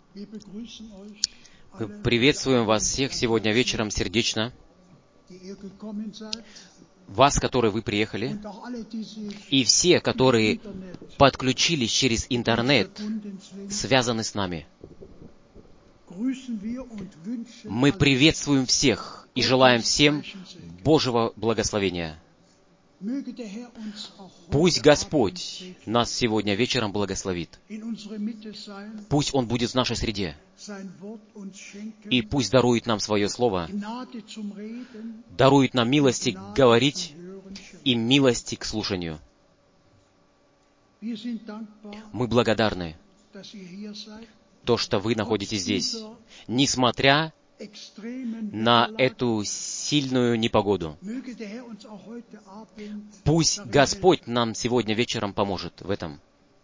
Мы приветствуем вас всех сегодня вечером сердечно. Вас, которые вы приехали, и все, которые подключились через интернет, связаны с нами. Мы приветствуем всех и желаем всем Божьего благословения. Пусть Господь нас сегодня вечером благословит. Пусть Он будет в нашей среде. И пусть дарует нам Свое Слово, дарует нам милости говорить и милости к слушанию. Мы благодарны, то, что вы находитесь здесь, несмотря на эту сильную непогоду. Пусть Господь нам сегодня вечером поможет в этом.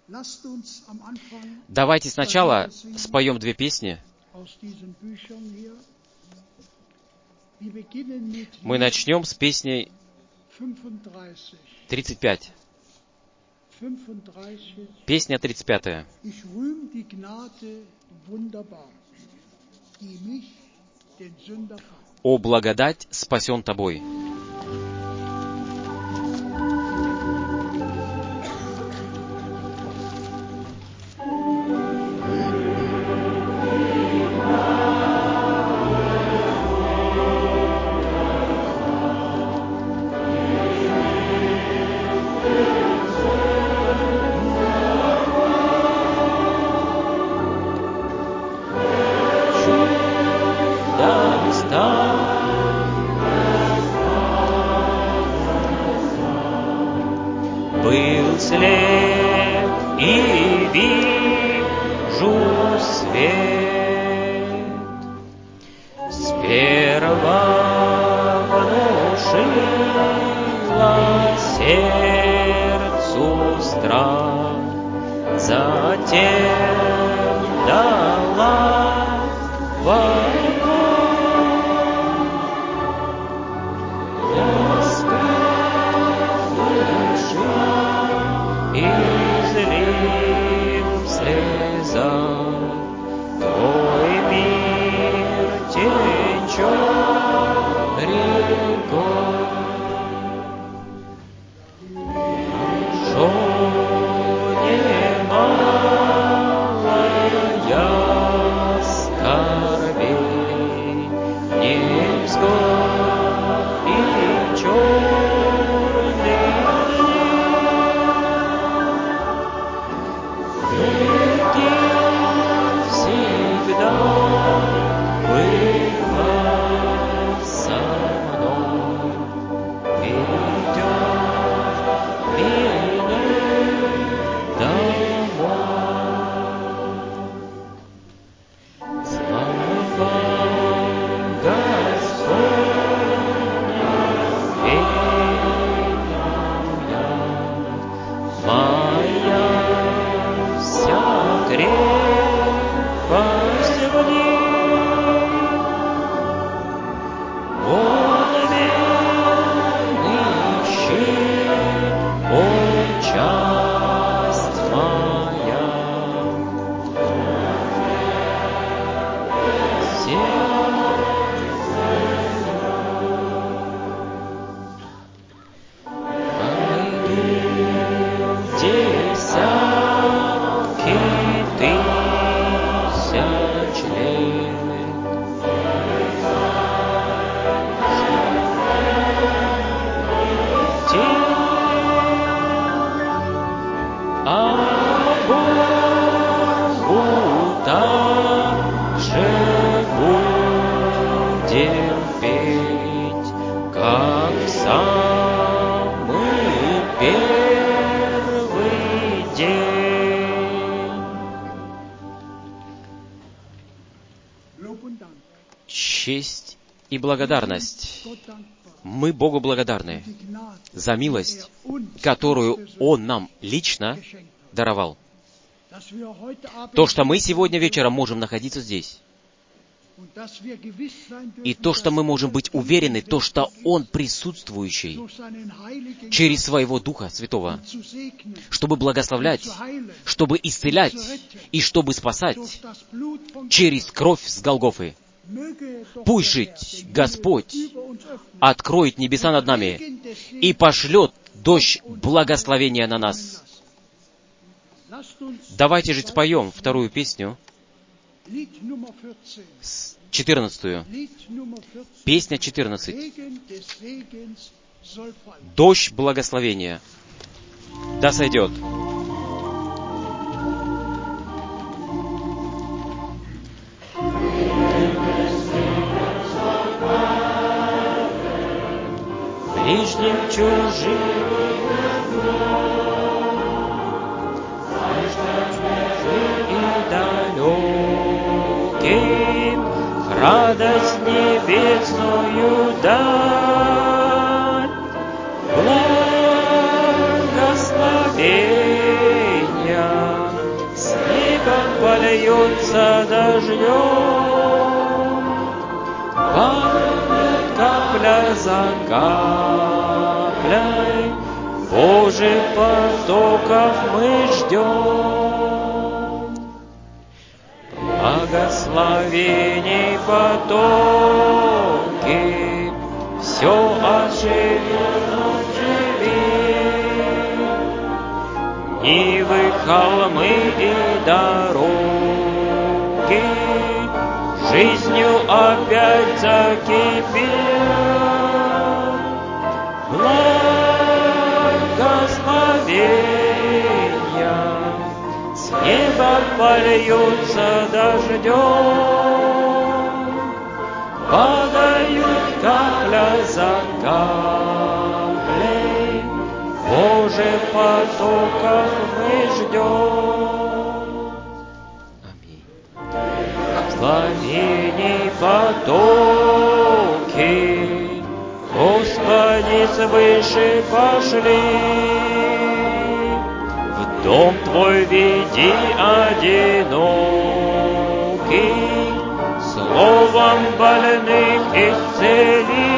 Давайте сначала споем две песни. Мы начнем с песней 35. Песня 35. «О благодать спасен тобой». Был слеп и вижу свет, сперва внушила сердцу страх, затем дала Честь и благодарность. Мы Богу благодарны за милость, которую Он нам лично даровал. То, что мы сегодня вечером можем находиться здесь. И то, что мы можем быть уверены, то, что Он присутствующий через Своего Духа Святого, чтобы благословлять, чтобы исцелять и чтобы спасать через кровь с Голгофы. Пусть жить Господь откроет небеса над нами и пошлет дождь благословения на нас. Давайте же споем вторую песню, 14-ю. Песня 14. Дождь благословения да сойдет. Ближним чужим и далеким радость небесную дать, благословения с неба польется дождем, падает капля за каплей, Божьих потоков мы ждем. Благословений потоки, все оживет, живи. Нивы, холмы и дороги жизнью опять закипят. Благословения с неба польются дождем, падают капля за каплей, Божьих потоков мы ждем. Аминь. Благословений потоки, Господи, свыше пошли. В дом Твой веди одинокий, словом больных исцели.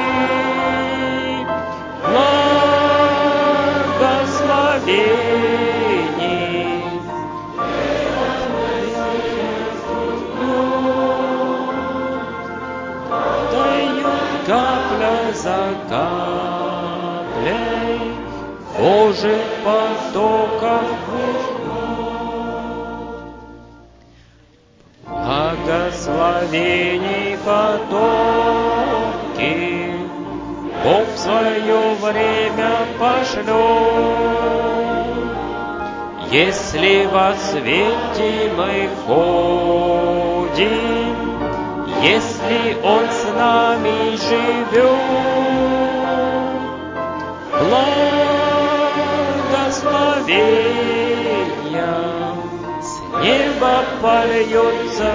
Благословений дает капля за каплей, Божьих потоков благословений потоки, Бог в свое время пошлет. Если во свете мы ходим, если Он с нами живет, благословения с неба польется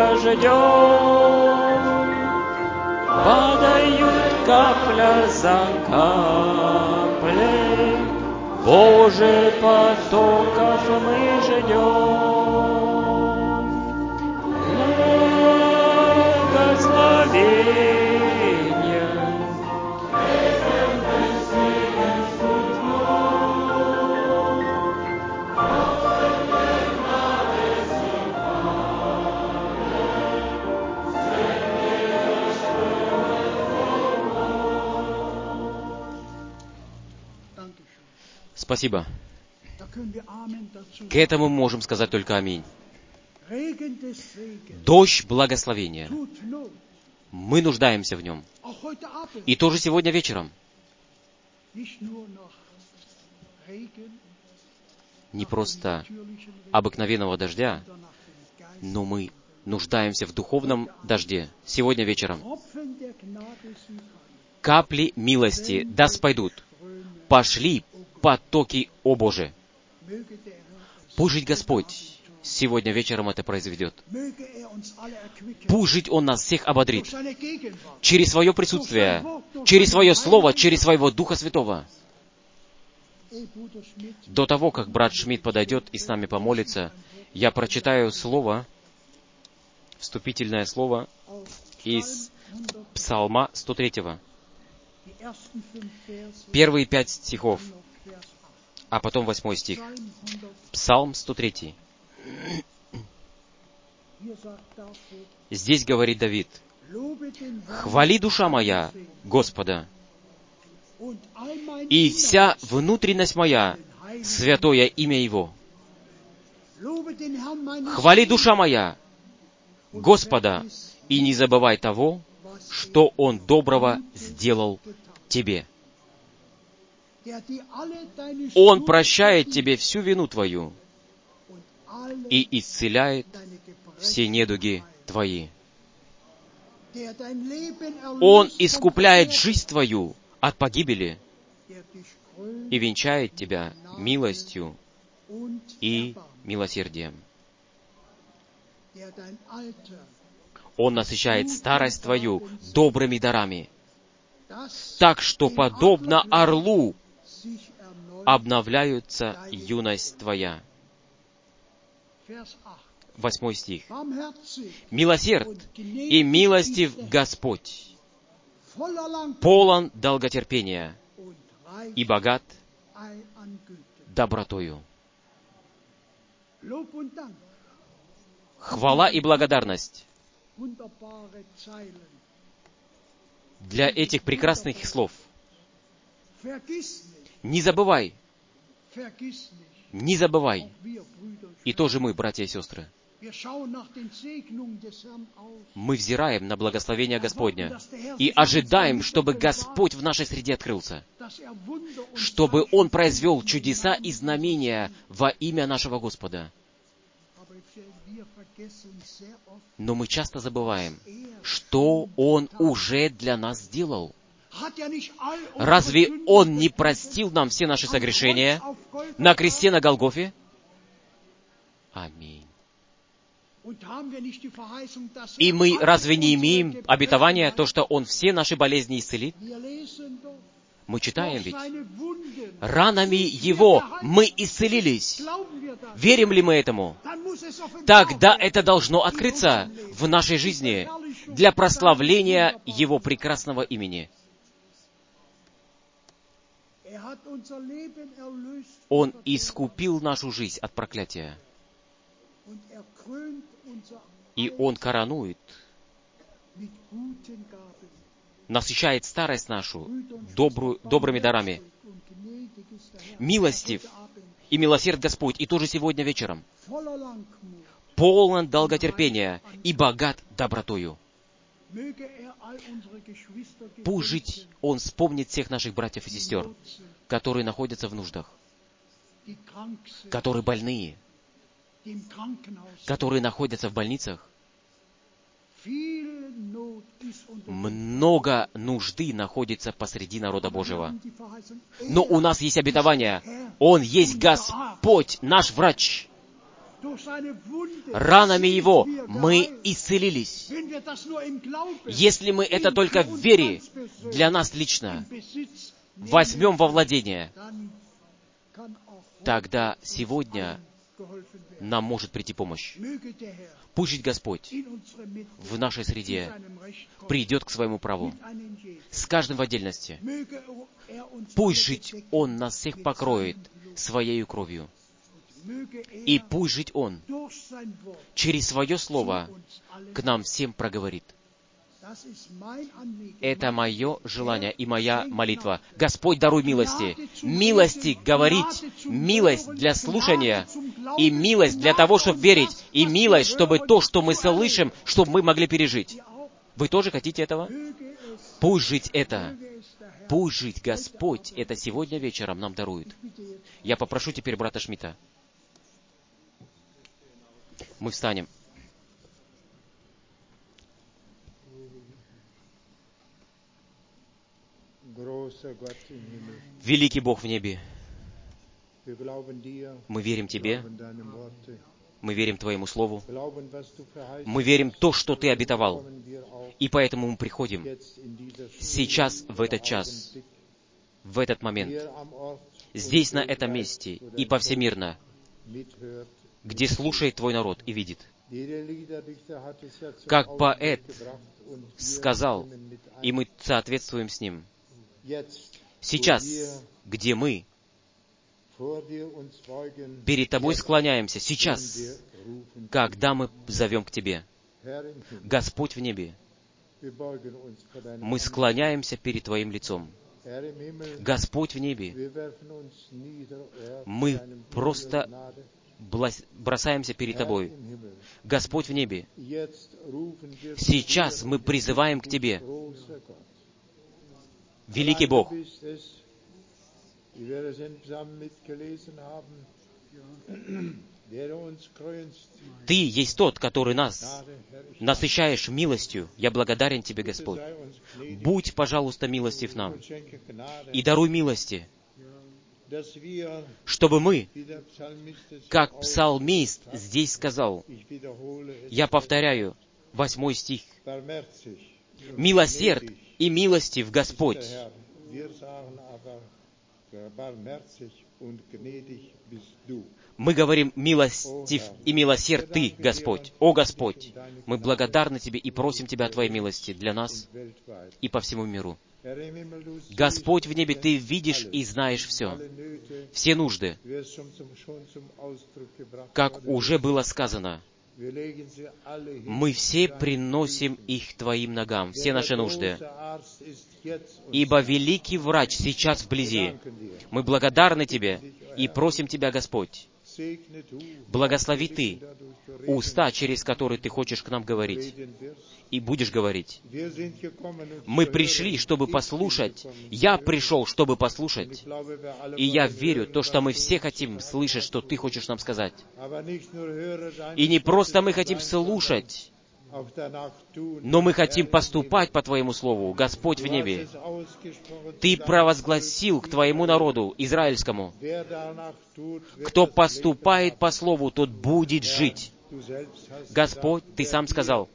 дождем, падают капля за каплей, Божьих потоков мы ждем. Благословения Спасибо. К этому мы можем сказать только аминь. Дождь благословения. Мы нуждаемся в нем. И тоже сегодня вечером. Не просто обыкновенного дождя, но мы нуждаемся в духовном дожде сегодня вечером. Капли милости да спойдут. Пошли потоки, о Боже. Пусть жить Господь сегодня вечером это произведет. Пусть жить Он нас всех ободрит. Через свое присутствие, через свое Слово, через своего Духа Святого. До того, как брат Шмидт подойдет и с нами помолится, я прочитаю слово в вступительное слово из Псалма 103. Первые 5 стихов, а потом 8 стих. Псалм 103. Здесь говорит Давид: «Хвали, душа моя, Господа, и вся внутренность моя, святое имя Его. Хвали, душа моя, Господа, и не забывай того, что Он доброго сделал тебе. Он прощает тебе всю вину твою и исцеляет все недуги твои. Он искупляет жизнь твою от погибели и венчает тебя милостью и милосердием. Он насыщает старость твою добрыми дарами, так что, подобно орлу, обновляется юность твоя». 8 стих. «Милосерд и милостив Господь, полон долготерпения и богат добротою». Хвала и благодарность для этих прекрасных слов. Не забывай, не забывай. И тоже мы, братья и сестры, мы взираем на благословение Господня и ожидаем, чтобы Господь в нашей среде открылся, чтобы Он произвел чудеса и знамения во имя нашего Господа. Но мы часто забываем, что Он уже для нас сделал. Разве Он не простил нам все наши согрешения на кресте на Голгофе? Аминь. И мы разве не имеем обетования, то, что Он все наши болезни исцелит? Мы читаем ведь: ранами Его мы исцелились. Верим ли мы этому? Тогда это должно открыться в нашей жизни для прославления Его прекрасного имени. Он искупил нашу жизнь от проклятия. И Он коронует, насыщает старость нашу добрыми дарами. Милостив и милосерд Господь, и тоже сегодня вечером, полон долготерпения и богат добротою. Пусть жить Он вспомнит всех наших братьев и сестер, которые находятся в нуждах, которые больные, которые находятся в больницах. Много нужды находится посреди народа Божьего. Но у нас есть обетование. Он есть Господь, наш врач. Ранами Его мы исцелились. Если мы это только в вере для нас лично возьмем во владение, тогда сегодня нам может прийти помощь. Пусть Господь в нашей среде придет к своему праву, с каждым в отдельности. Пусть жить Он нас всех покроет Своею кровью. И пусть жить Он через Свое Слово к нам всем проговорит. Это мое желание и моя молитва. Господь, даруй милости. Милости говорить, милость для слушания, и милость для того, чтобы верить, и милость, чтобы то, что мы слышим, чтобы мы могли пережить. Вы тоже хотите этого? Пусть жить это. Пусть жить Господь это сегодня вечером нам дарует. Я попрошу теперь брата Шмидта. Мы встанем. Великий Бог в небе, мы верим Тебе, мы верим Твоему Слову, мы верим в то, что Ты обетовал, и поэтому мы приходим сейчас, в этот час, в этот момент, здесь, на этом месте, и повсемирно, где слушает Твой народ и видит. Как поэт сказал, и мы соответствуем с ним. Сейчас, где мы перед Тобой склоняемся, сейчас, когда мы зовем к Тебе, Господь в небе, мы склоняемся перед Твоим лицом. Господь в небе, мы просто бросаемся перед Тобой. Господь в небе, сейчас мы призываем к Тебе, великий Бог. Ты есть тот, который нас насыщаешь милостью. Я благодарен Тебе, Господь. Будь, пожалуйста, милостив нам и даруй милости, чтобы мы, как псалмист здесь сказал, я повторяю, 8 стих, «Милосерд и милостив Господь». Мы говорим, милостив и милосерд Ты, Господь. О, Господь, мы благодарны Тебе и просим Тебя о Твоей милости для нас и по всему миру. Господь в небе, Ты видишь и знаешь все нужды. Как уже было сказано, мы все приносим их Твоим ногам, все наши нужды. Ибо великий врач сейчас вблизи. Мы благодарны Тебе и просим Тебя, Господь, благослови Ты уста, через которые Ты хочешь к нам говорить, и будешь говорить. Мы пришли, чтобы послушать. Я пришел, чтобы послушать. И я верю, то, что мы все хотим слышать, что Ты хочешь нам сказать. И не просто мы хотим слушать, но мы хотим поступать по Твоему Слову. Господь в небе, Ты провозгласил к Твоему народу, израильскому, кто поступает по Слову, тот будет жить. Господь, Ты сам сказал,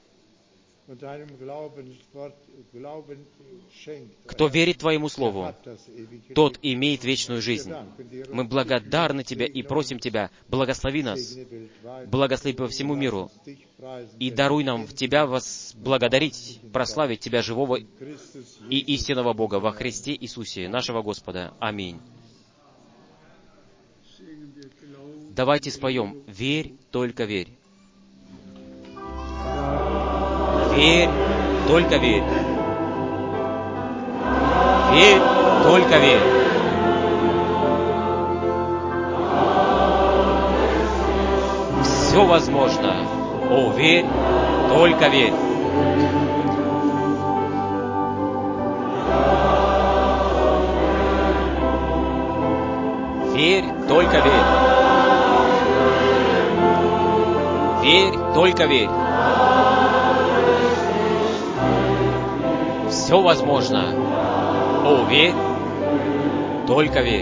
кто верит Твоему Слову, тот имеет вечную жизнь. Мы благодарны Тебе и просим Тебя, благослови нас, благослови по всему миру, и даруй нам в Тебя благодарить, прославить Тебя, живого и истинного Бога, во Христе Иисусе, нашего Господа. Аминь. Давайте споем «Верь, только верь». Верь, только верь. Верь, только верь. Все возможно. О, верь, только верь. Верь, только верь. Верь, только верь. Все возможно. О, верь, только верь.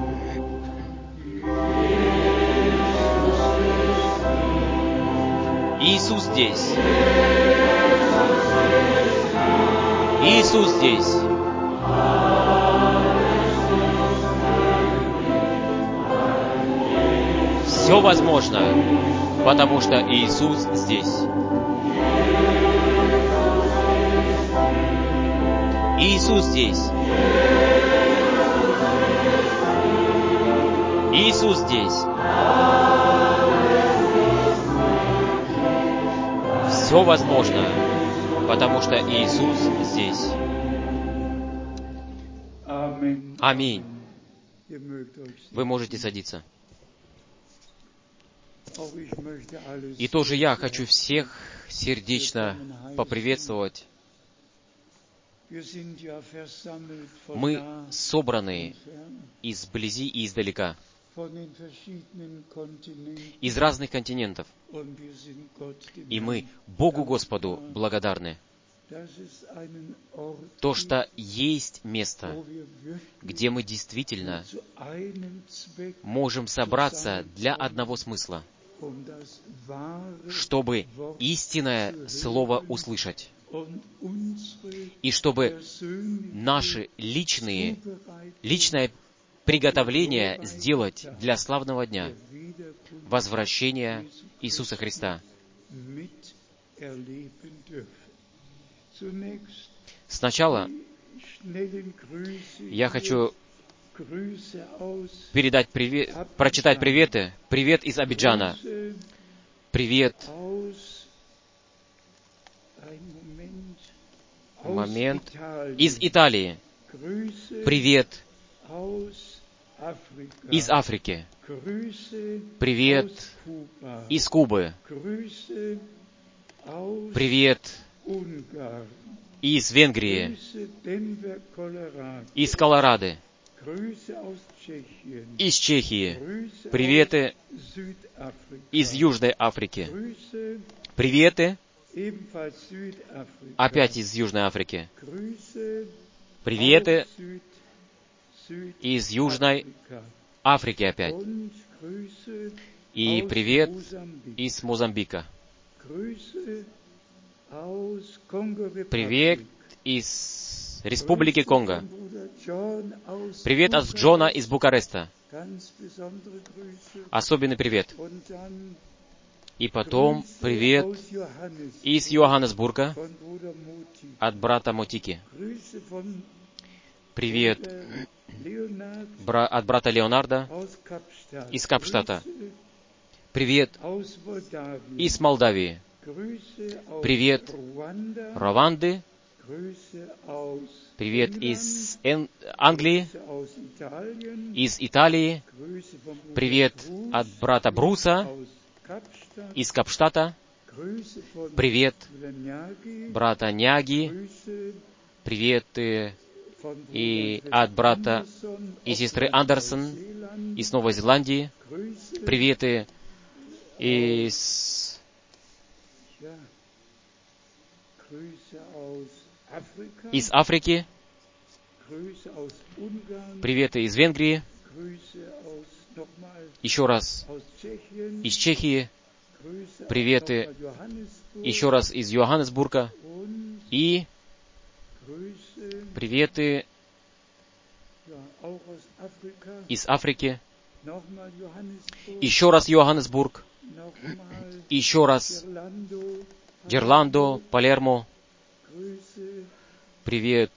Иисус здесь. Иисус здесь. Все возможно, потому что Иисус здесь. Иисус здесь. Иисус здесь. Все возможно, потому что Иисус здесь. Аминь. Вы можете садиться. И тоже я хочу всех сердечно поприветствовать. Мы собраны изблизи и издалека, из разных континентов, и мы Богу Господу благодарны. То, что есть место, где мы действительно можем собраться для одного смысла, чтобы истинное Слово услышать, и чтобы наши личное приготовление сделать для славного дня возвращения Иисуса Христа. Сначала я хочу прочитать приветы. Привет из Абиджана. Привет. Момент. Из Италии. Привет. Из Африки. Привет. Из Кубы. Привет. Из Венгрии. Из Колорадо. Из Чехии. Приветы из Южной Африки. Приветы опять из Южной Африки. Приветы из Южной Африки опять. И привет из Мозамбика. Привет из Республики Конго. Привет от Джона из Букареста. Особенный привет. И потом привет из Йоханнесбурга от брата Мотики. Привет от брата Леонарда из Капштата. Привет из Молдавии. Привет Рванды. Привет из Англии, из Италии. Привет от брата Бруса из Капштата. Привет брата Няги. Привет и от брата и сестры Андерсон из Новой Зеландии. Приветы из Африки. Приветы из Венгрии. Еще раз из Чехии. Приветы еще раз из Йоханнесбурга. И приветы из Африки. Еще раз Йоханнесбург. Еще раз Джерландо, Палермо. Привет.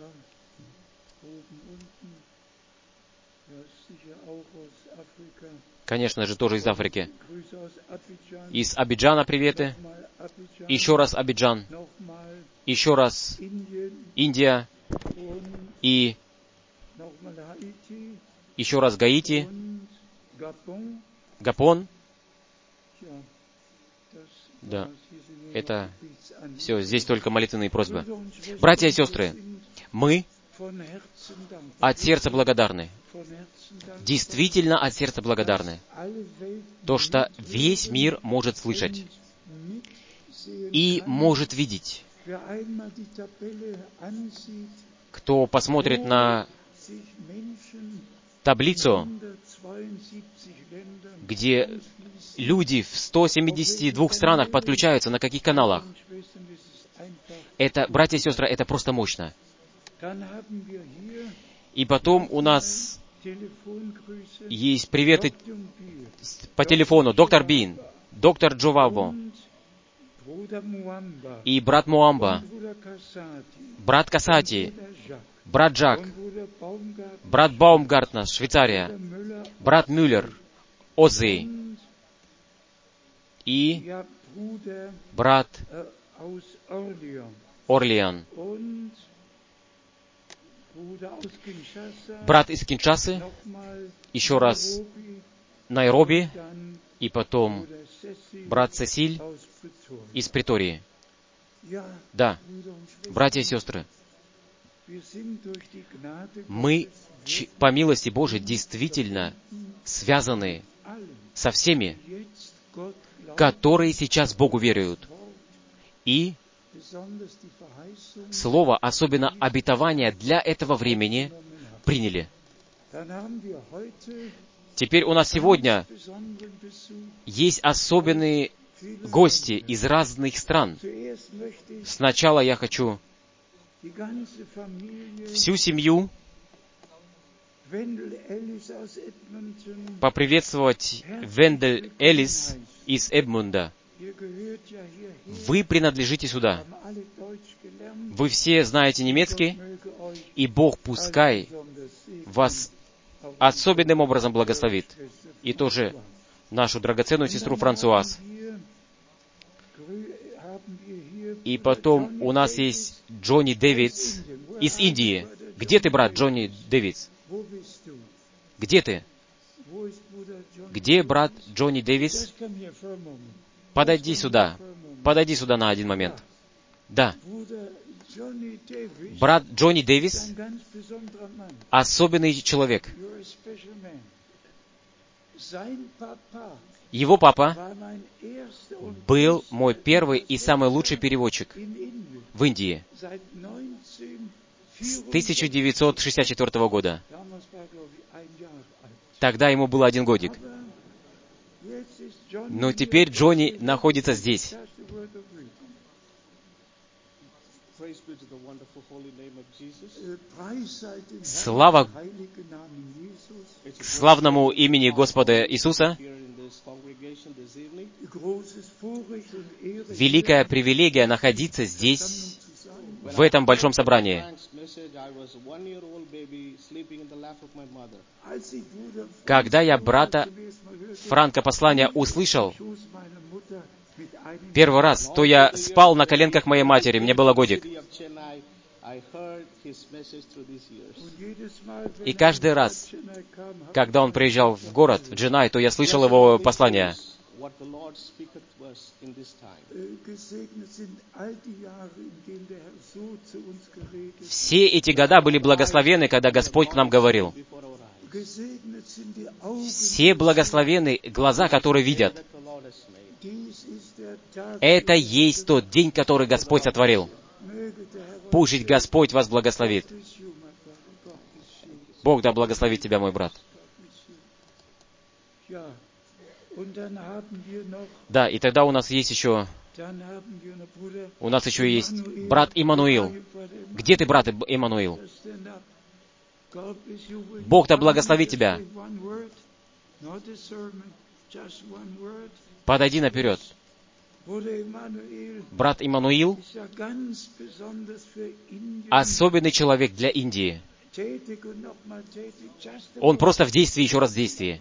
Конечно же, тоже из Африки. Из Абиджана приветы. Еще раз Абиджан. Еще раз Индия. И еще раз Гаити. Габон. Да, это все, здесь только молитвенные просьбы. Братья и сестры, мы от сердца благодарны. Действительно от сердца благодарны. То, что весь мир может слышать и может видеть. Кто посмотрит на таблицу, где люди в 172 странах подключаются, на каких каналах. Это, братья и сестры, это просто мощно. И потом у нас есть приветы по телефону. Доктор Бин, доктор Джовабо, и брат Муамба, брат Касати, брат Джак, брат Баумгартнер, Швейцария, брат Мюллер, Оззи, и брат Орлеан, брат из Киншасы, еще раз Найроби, и потом брат Сесиль из Претории. Да, братья и сестры, мы, по милости Божией, действительно связаны со всеми, которые сейчас Богу веруют. И Слово, особенно обетование для этого времени, приняли. Теперь у нас сегодня есть особенные гости из разных стран. Сначала я хочу всю семью поприветствовать Вендель Элис из Эдмунда. Вы принадлежите сюда. Вы все знаете немецкий, и Бог пускай вас особенным образом благословит. И тоже нашу драгоценную сестру Франсуаз. И потом у нас есть Джонни Дэвидс из Индии. Где ты, брат Джонни Дэвидс? Где ты? Где брат Джонни Дэвис? Подойди сюда. Подойди сюда на один момент. Да. Брат Джонни Дэвис — особенный человек. Его папа был мой первый и самый лучший переводчик в Индии с 1964 года. Тогда ему было 1 годик. Но теперь Джонни находится здесь. Слава к славному имени Господа Иисуса. Великая привилегия находиться здесь, в этом большом собрании. Когда я брата Франка послания услышал первый раз, то я спал на коленках моей матери, мне было годик. И каждый раз, когда он приезжал в город, в Дженай, то я слышал его послание. Все эти года были благословенны, когда Господь к нам говорил. Все благословенны глаза, которые видят. Это есть тот день, который Господь сотворил. Пусть Господь вас благословит. Бог да благословит тебя, мой брат. Да, и тогда у нас еще есть брат Иммануил. Где ты, брат Иммануил? Бог да благословит тебя. Подойди наперед. Брат Иммануил — особенный человек для Индии. Он просто в действии, еще раз в действии.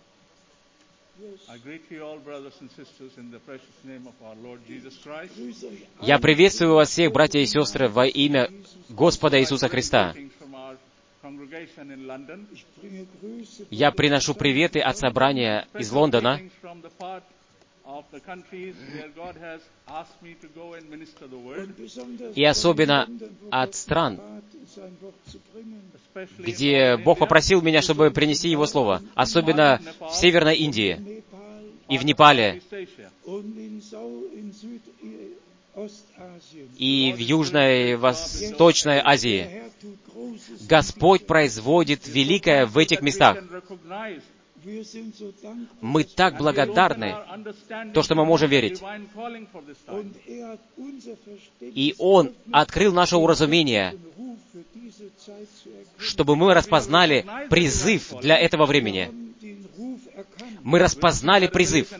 Я приветствую вас всех, братья и сестры, во имя Господа Иисуса Христа. Я приношу приветы от собрания из Лондона и особенно от стран, где Бог попросил меня, чтобы принести Его Слово, особенно в Северной Индии и в Непале, и в Южной и Восточной Азии. Господь производит великое в этих местах. Мы так благодарны, то, что мы можем верить. И Он открыл наше уразумение, чтобы мы распознали призыв для этого времени. Мы распознали призыв.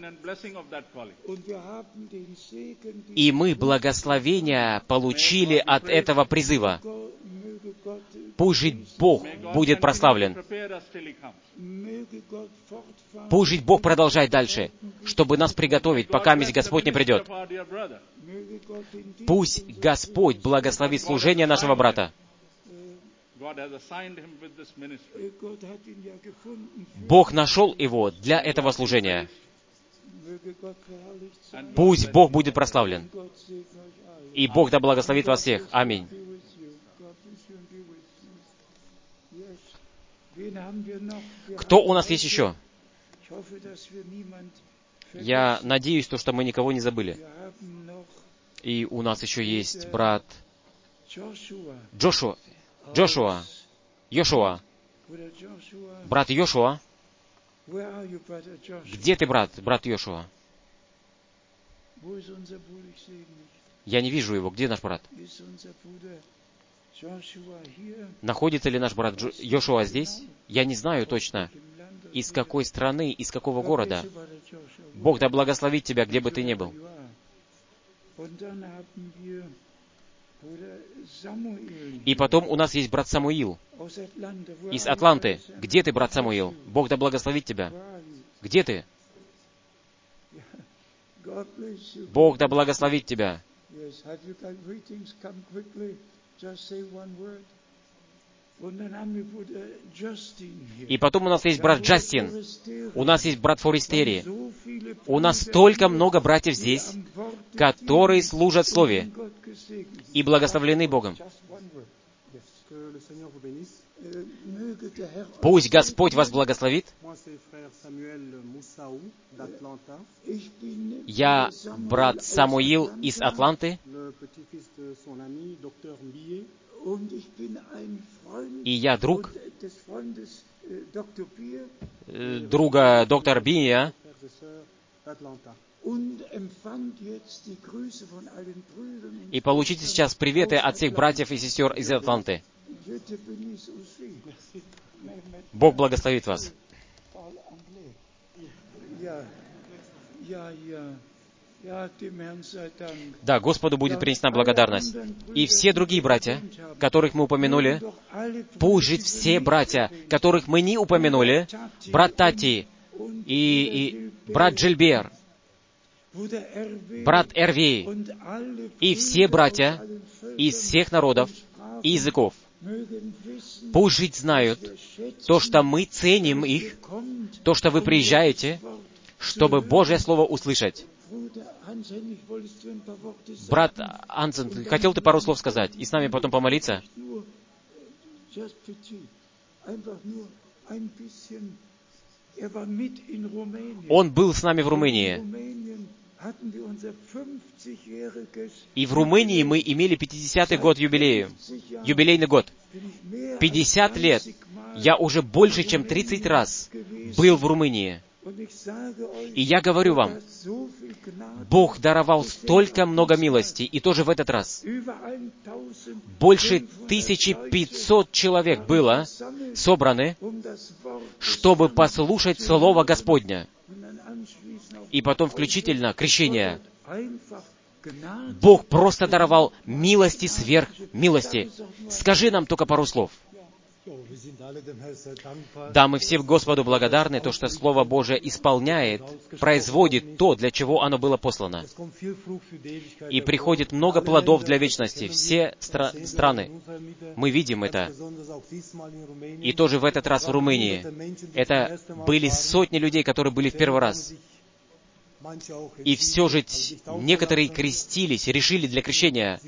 И мы благословение получили от этого призыва. Пусть жить Бог будет прославлен. Пусть жить Бог продолжает дальше, чтобы нас приготовить, пока Господь не придет. Пусть Господь благословит служение нашего брата. Бог нашел его для этого служения. Пусть Бог будет прославлен. И Бог да благословит вас всех. Аминь. Кто у нас есть еще? Я надеюсь, что мы никого не забыли. И у нас еще есть брат Йошуа. Брат Йошуа. Где ты, брат Йошуа? Я не вижу его. Где наш брат? Находится ли наш брат Йошуа здесь? Я не знаю точно, из какой страны, из какого города. Бог да благословит тебя, где бы ты ни был. И потом у нас есть брат Самуил из Атланты. Где ты, брат Самуил? Бог да благословит тебя. Где ты? Бог да благословит тебя. И потом у нас есть брат Джастин. У нас есть брат Форестери. У нас столько много братьев здесь, которые служат в Слове и благословлены Богом. Пусть Господь вас благословит. Я брат Самуил из Атланты, и я друг друга доктора Бия, и получите сейчас приветы от всех братьев и сестер из Атланты. Бог благословит вас. Да, Господу будет принесена благодарность. И все другие братья, которых мы упомянули, пусть жить все братья, которых мы не упомянули, брат Тати и брат Джильбер, брат Эрви, и все братья из всех народов и языков, пусть жить знают то, что мы ценим их, то, что вы приезжаете, чтобы Божье Слово услышать. Брат Ансен, хотел ты пару слов сказать и с нами потом помолиться? Он был с нами в Румынии. И в Румынии мы имели 50-й год юбилею. Юбилейный год. 50 лет. Я уже больше, чем 30 раз был в Румынии. И я говорю вам, Бог даровал столько много милости, и тоже в этот раз. Больше 1500 человек было собраны, чтобы послушать Слово Господня. И потом включительно крещение. Бог просто даровал милости сверх милости. Скажи нам только пару слов. Да, мы все Господу благодарны, то, что Слово Божие исполняет, производит то, для чего оно было послано. И приходит много плодов для вечности. Все страны. Мы видим это. И тоже в этот раз в Румынии. Это были сотни людей, которые были в первый раз. И все же некоторые крестились, решили для крещения.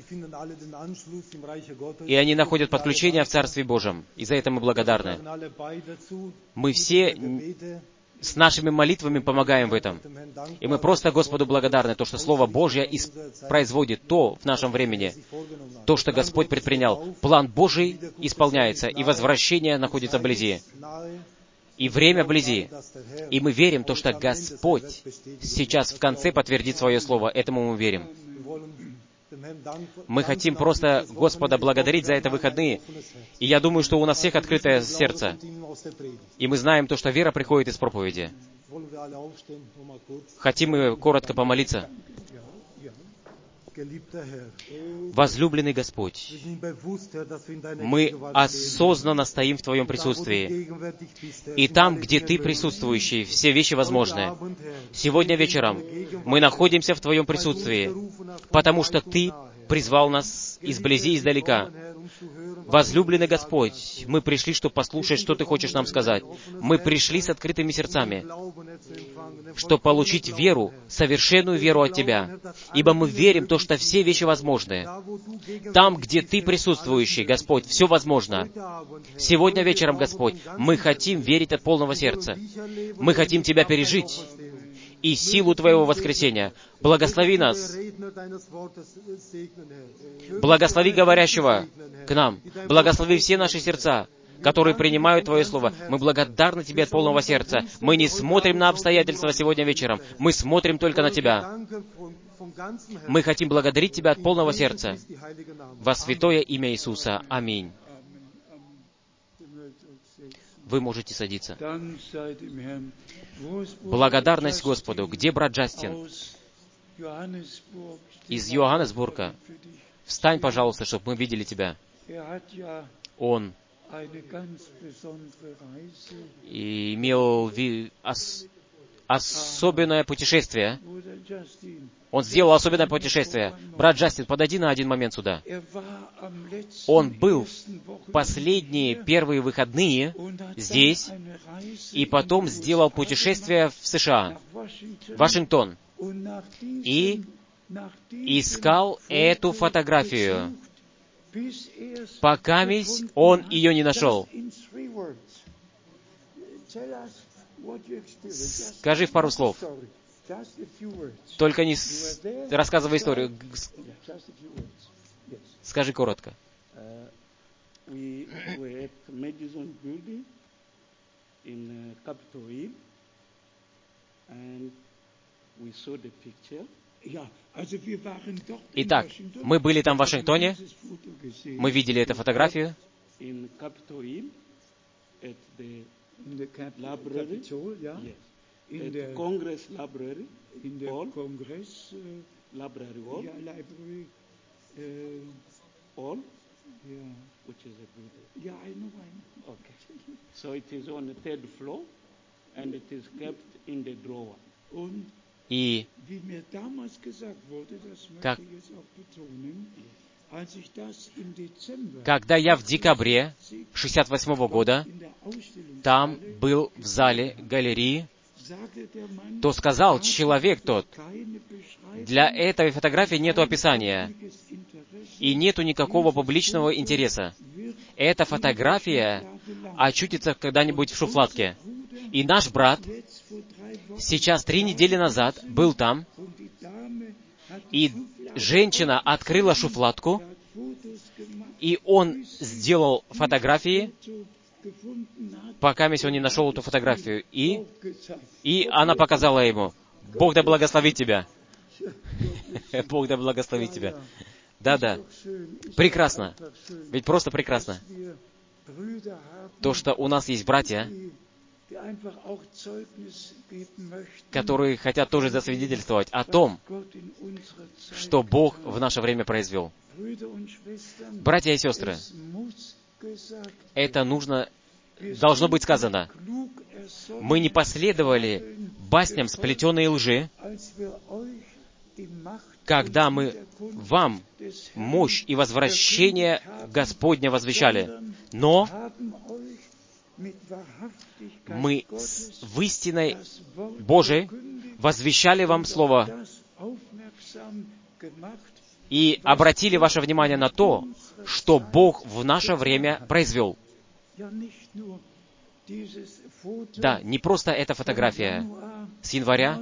И они находят подключение в Царстве Божьем. И за это мы благодарны. Мы все с нашими молитвами помогаем в этом. И мы просто Господу благодарны, то, что Слово Божье производит то в нашем времени, то, что Господь предпринял. План Божий исполняется, и возвращение находится вблизи. И время вблизи. И мы верим, то, что Господь сейчас в конце подтвердит свое слово. Этому мы верим. Мы хотим просто Господа благодарить за это выходные. И я думаю, что у нас всех открытое сердце. И мы знаем то, что вера приходит из проповеди. Хотим мы коротко помолиться. Возлюбленный Господь, мы осознанно стоим в Твоем присутствии. И там, где Ты присутствующий, все вещи возможны. Сегодня вечером мы находимся в Твоем присутствии, потому что Ты призвал нас изблизи и издалека. Возлюбленный Господь, мы пришли, чтобы послушать, что Ты хочешь нам сказать. Мы пришли с открытыми сердцами, чтобы получить веру, совершенную веру от Тебя. Ибо мы верим в то, что все вещи возможны. Там, где Ты присутствующий, Господь, все возможно. Сегодня вечером, Господь, мы хотим верить от полного сердца. Мы хотим Тебя пережить и силу Твоего воскресения. Благослови нас. Благослови говорящего к нам. Благослови все наши сердца, которые принимают Твое Слово. Мы благодарны Тебе от полного сердца. Мы не смотрим на обстоятельства сегодня вечером. Мы смотрим только на Тебя. Мы хотим благодарить Тебя от полного сердца во святое имя Иисуса. Аминь. Вы можете садиться. Благодарность Господу. Где брат Джастин? Из Йоханнесбурга. Встань, пожалуйста, чтобы мы видели тебя. Он имел особенное путешествие. Он сделал особенное путешествие. Брат Джастин, подойди на один момент сюда. Он был последние первые выходные здесь, и потом сделал путешествие в США, в Вашингтон, и искал эту фотографию, пока он ее не нашел. Скажи в пару слов. Только не рассказывай историю. Скажи коротко. Итак, мы были там в Вашингтоне, мы видели эту фотографию. In the Congress Library, in the Congress Library Hall, hall, which is a building. Yeah, I know. Okay, so it is on the third floor, and it is kept in the drawer. И когда я в декабре 1968 года там был в зале галереи, то сказал человек тот, для этой фотографии нету описания и нету никакого публичного интереса. Эта фотография очутится когда-нибудь в шуфлатке. И наш брат сейчас 3 недели назад был там, и женщина открыла шуфлатку, и он сделал фотографии, пока он не нашел эту фотографию. И она показала ему: «Бог да благословит тебя». Бог да благословит тебя. Да. Прекрасно. Ведь просто прекрасно. То, что у нас есть братья, которые хотят тоже засвидетельствовать о том, что Бог в наше время произвел. Братья и сестры, это должно быть сказано. Мы не последовали басням сплетенной лжи, когда мы вам мощь и возвращение Господня возвещали. Но мы в истиной Божией возвещали вам Слово и обратили ваше внимание на то, что Бог в наше время произвел. Да, не просто эта фотография с января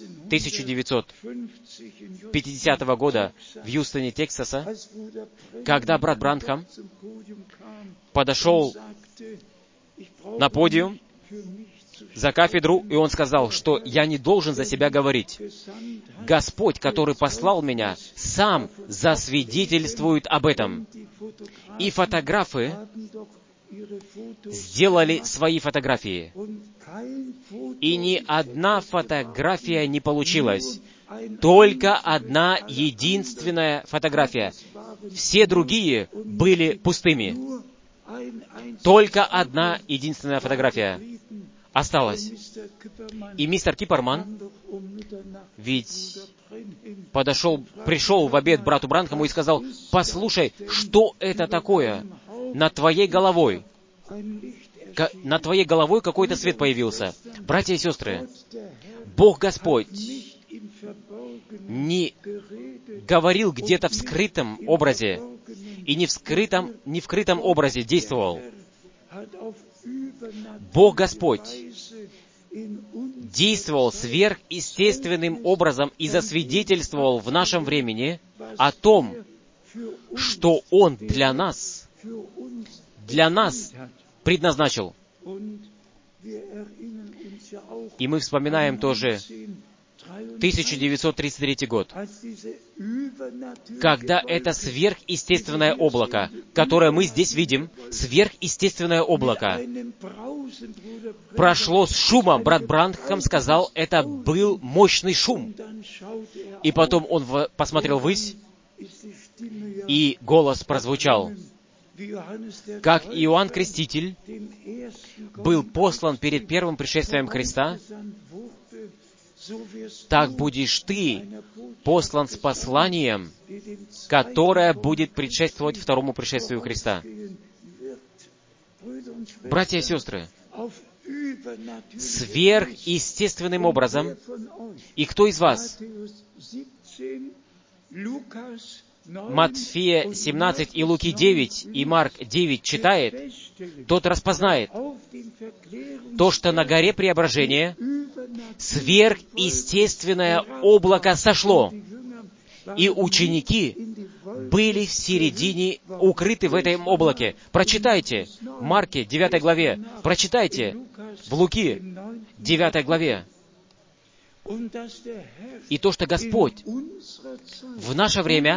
1950 года в Хьюстоне, Техаса, когда брат Бранхам подошел на подиум за кафедру, и он сказал, что я не должен за себя говорить. Господь, который послал меня, сам засвидетельствует об этом. И фотографы сделали свои фотографии. И ни одна фотография не получилась. Только одна единственная фотография. Все другие были пустыми. Только одна единственная фотография осталась. И мистер Кипперман ведь пришел в обед брату Бранхаму и сказал: «Послушай, что это такое? Над твоей головой. Над твоей головой какой-то свет появился». Братья и сестры, Бог Господь не говорил где-то в скрытом образе, и не в скрытом образе действовал. Бог Господь действовал сверхъестественным образом и засвидетельствовал в нашем времени о том, что Он для нас предназначил. И мы вспоминаем тоже 1933 год, когда это сверхъестественное облако, которое мы здесь видим, сверхъестественное облако, прошло с шумом. Брат Бранхам сказал, это был мощный шум. И потом он посмотрел ввысь, и голос прозвучал. Как Иоанн Креститель был послан перед первым пришествием Христа, так будешь ты послан с посланием, которое будет предшествовать второму пришествию Христа. Братья и сестры, сверхъестественным образом, и кто из вас Матфея 17 и Луки 9 и Марк 9 читает, тот распознает то, что на горе Преображения сверхъестественное облако сошло, и ученики были в середине, укрыты в этом облаке. Прочитайте в Марке 9 главе, прочитайте в Луки 9 главе. И то, что Господь в наше время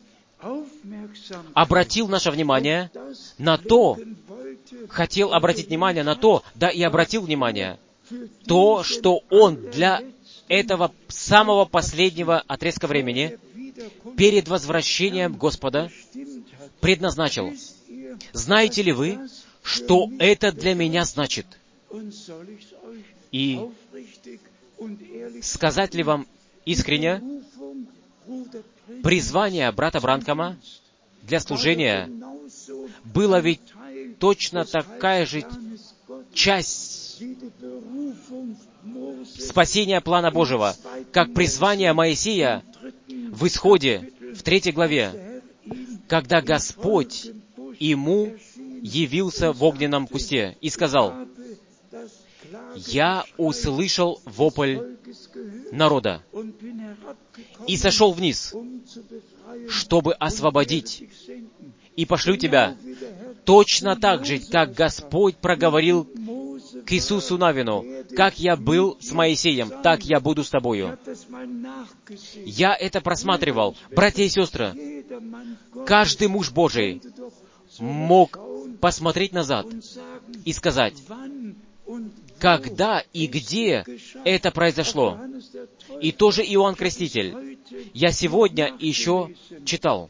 обратил наше внимание на то, хотел обратить внимание на то, да и обратил внимание, то, что Он для этого самого последнего отрезка времени, перед возвращением Господа, предназначил. Знаете ли вы, что это для меня значит? И сказать ли вам искренне, призвание брата Бранхама для служения было ведь точно такая же часть спасения плана Божьего, как призвание Моисея в Исходе, в 3 главе, когда Господь ему явился в огненном кусте и сказал: «Я услышал вопль народа и сошел вниз, чтобы освободить, и пошлю тебя точно так же, как Господь проговорил к Иисусу Навину: как я был с Моисеем, так я буду с тобою». Я это просматривал. Братья и сестры, каждый муж Божий мог посмотреть назад и сказать, когда и где это произошло. И тоже Иоанн Креститель. Я сегодня еще читал.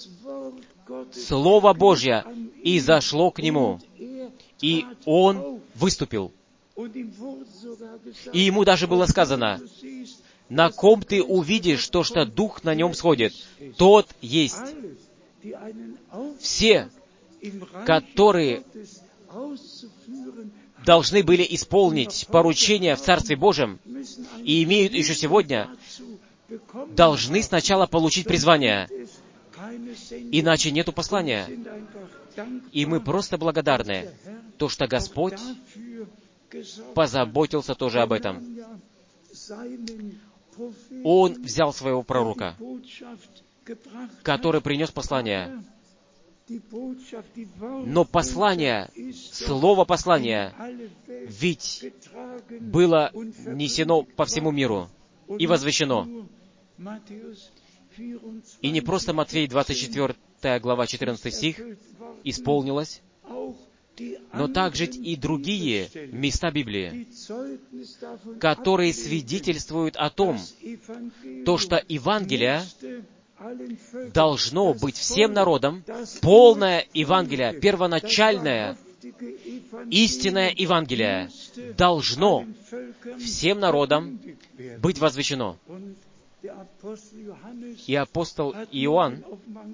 Слово Божье изошло к нему, и он выступил. И ему даже было сказано: на ком ты увидишь то, что Дух на нем сходит, тот есть. Все, которые должны были исполнить поручение в Царстве Божьем и имеют еще сегодня, должны сначала получить призвание. Иначе нету послания. И мы просто благодарны, то, что Господь позаботился тоже об этом. Он взял своего пророка, который принес послание. Но послание, слово послания, ведь было несено по всему миру и возвещено. И не просто Матфея 24 глава 14 стих исполнилось, но также и другие места Библии, которые свидетельствуют о том, то, что Евангелие должно быть всем народам, полное Евангелие, первоначальное, истинное Евангелие должно всем народам быть возвещено. И апостол Иоанн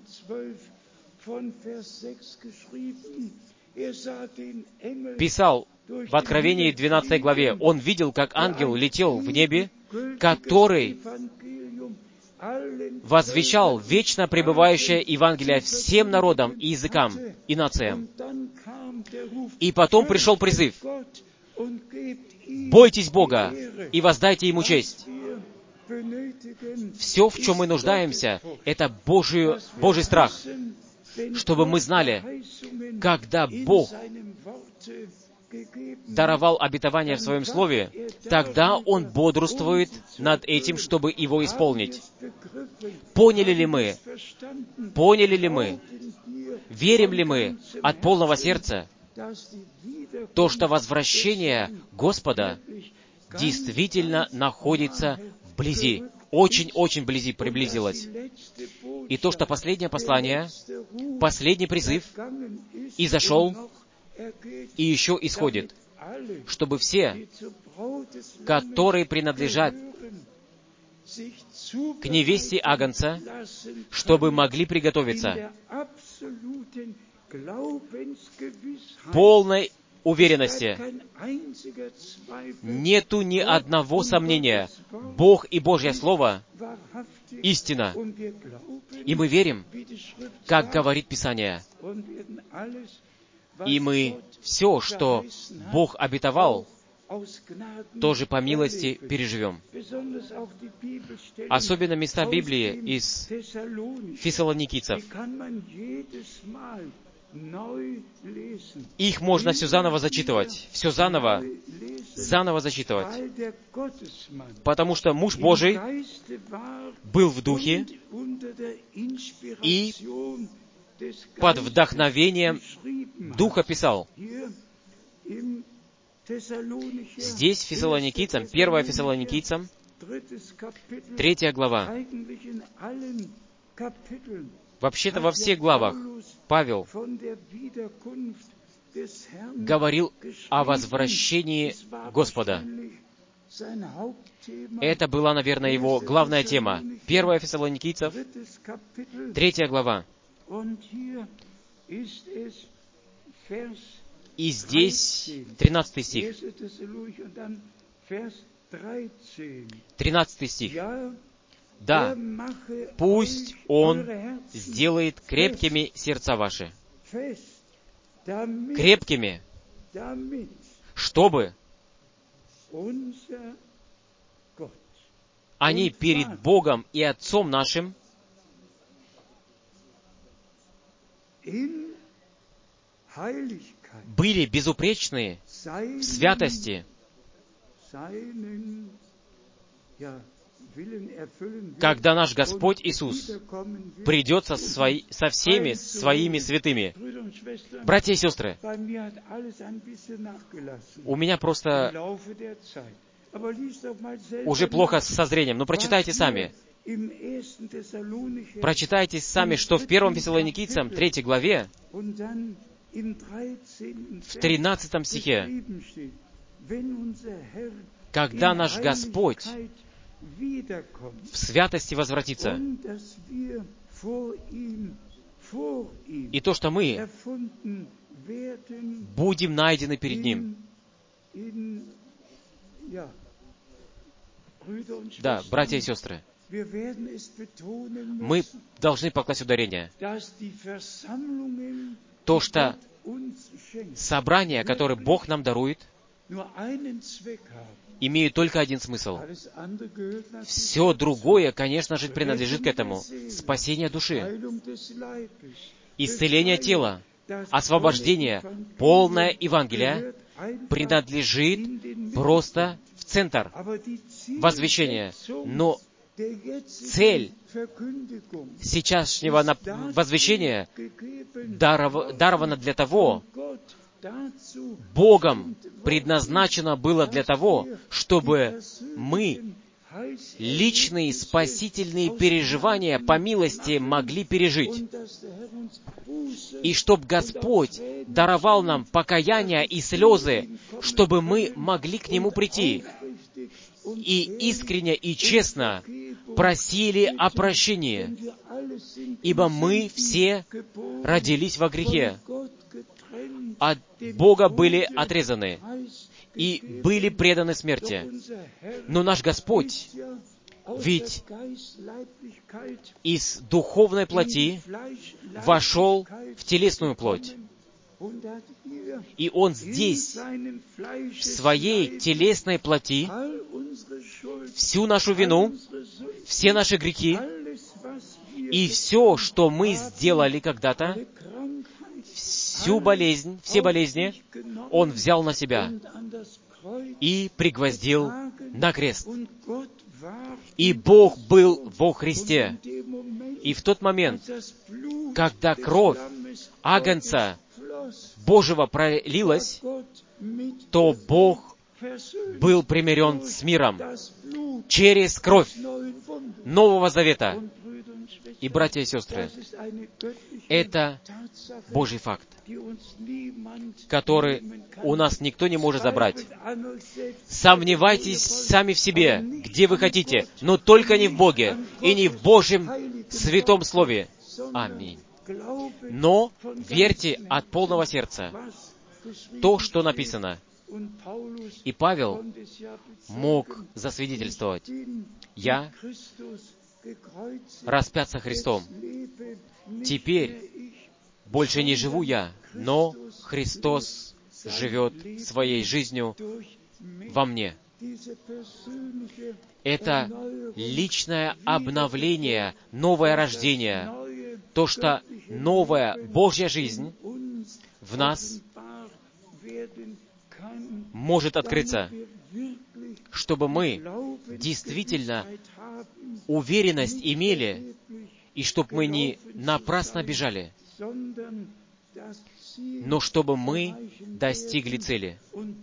писал в Откровении 12 главе, он видел, как ангел летел в небе, который возвещал вечно пребывающее Евангелие всем народам и языкам и нациям. И потом пришел призыв: «Бойтесь Бога и воздайте Ему честь». Все, в чем мы нуждаемся, это Божий страх, чтобы мы знали, когда Бог даровал обетование в Своем Слове, тогда Он бодрствует над этим, чтобы его исполнить. Поняли ли мы? Поняли ли мы? Верим ли мы от полного сердца то, что возвращение Господа действительно находится вблизи, очень-очень вблизи приблизилось. И то, что последнее послание, последний призыв изошел и еще исходит, чтобы все, которые принадлежат к невесте Агнца, чтобы могли приготовиться полной уверенности. Нету ни одного сомнения. Бог и Божье Слово — истина. И мы верим, как говорит Писание. И мы все, что Бог обетовал, тоже по милости переживем. Особенно места Библии из Фессалоникийцев. Их можно все заново зачитывать, все заново зачитывать. Потому что муж Божий был в духе и под вдохновением Духа писал. Здесь Фессалоникийцам, 1 Фессалоникийцам, 3 глава. Вообще-то во всех главах Павел говорил о возвращении Господа. Это была, наверное, его главная тема. 1 Фессалоникийцев, 3 глава. И здесь 13 стих. 13 стих. Да, пусть Он сделает крепкими сердца ваши. Крепкими, чтобы они перед Богом и Отцом нашим были безупречны в святости, когда наш Господь Иисус придет со всеми своими святыми. Братья и сестры, у меня просто уже плохо со зрением, но прочитайте сами. Прочитайте сами, что в 1 Фессалоникийцам 3 главе, в 13 стихе, когда наш Господь в святости возвратится, и то, что мы будем найдены перед Ним. Да, братья и сестры, мы должны покласть ударение. То, что собрания, которые Бог нам дарует, имеют только один смысл. Все другое, конечно же, принадлежит к этому. Спасение души, исцеление тела, освобождение, полное Евангелие принадлежит просто в центр возвещения. Но цель сейчасшнего возвещения дарована для того, Богом предназначено было для того, чтобы мы личные спасительные переживания по милости могли пережить. И чтоб Господь даровал нам покаяние и слезы, чтобы мы могли к Нему прийти и искренне и честно просили о прощении, ибо мы все родились во грехе, от Бога были отрезаны и были преданы смерти. Но наш Господь ведь из духовной плоти вошел в телесную плоть. И Он здесь, в Своей телесной плоти, всю нашу вину, все наши грехи и все, что мы сделали когда-то, всю болезнь, все болезни Он взял на себя и пригвоздил на крест. И Бог был во Христе. И в тот момент, когда кровь Агнца Божьего пролилась, то Бог был примирен с миром через кровь Нового Завета. И, братья и сестры, это Божий факт, который у нас никто не может забрать. Сомневайтесь сами в себе, где вы хотите, но только не в Боге и не в Божьем Святом Слове. Аминь. Но верьте от полного сердца то, что написано. И Павел мог засвидетельствовать: «Я распят со Христом. Теперь больше не живу я, но Христос живет своей жизнью во мне». Это личное обновление, новое рождение, то, что новая Божья жизнь в нас может открыться, чтобы мы действительно уверенность имели, и чтобы мы не напрасно бежали, но чтобы мы достигли цели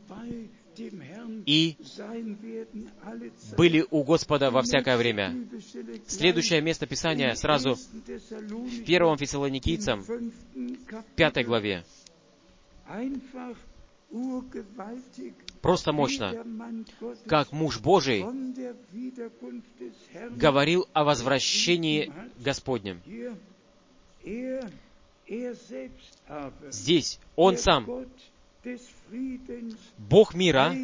и были у Господа во всякое время. Следующее место Писания сразу в 1 Фессалоникийцам, 5 главе. Просто мощно, как муж Божий говорил о возвращении Господнем. Здесь Он сам, Бог мира,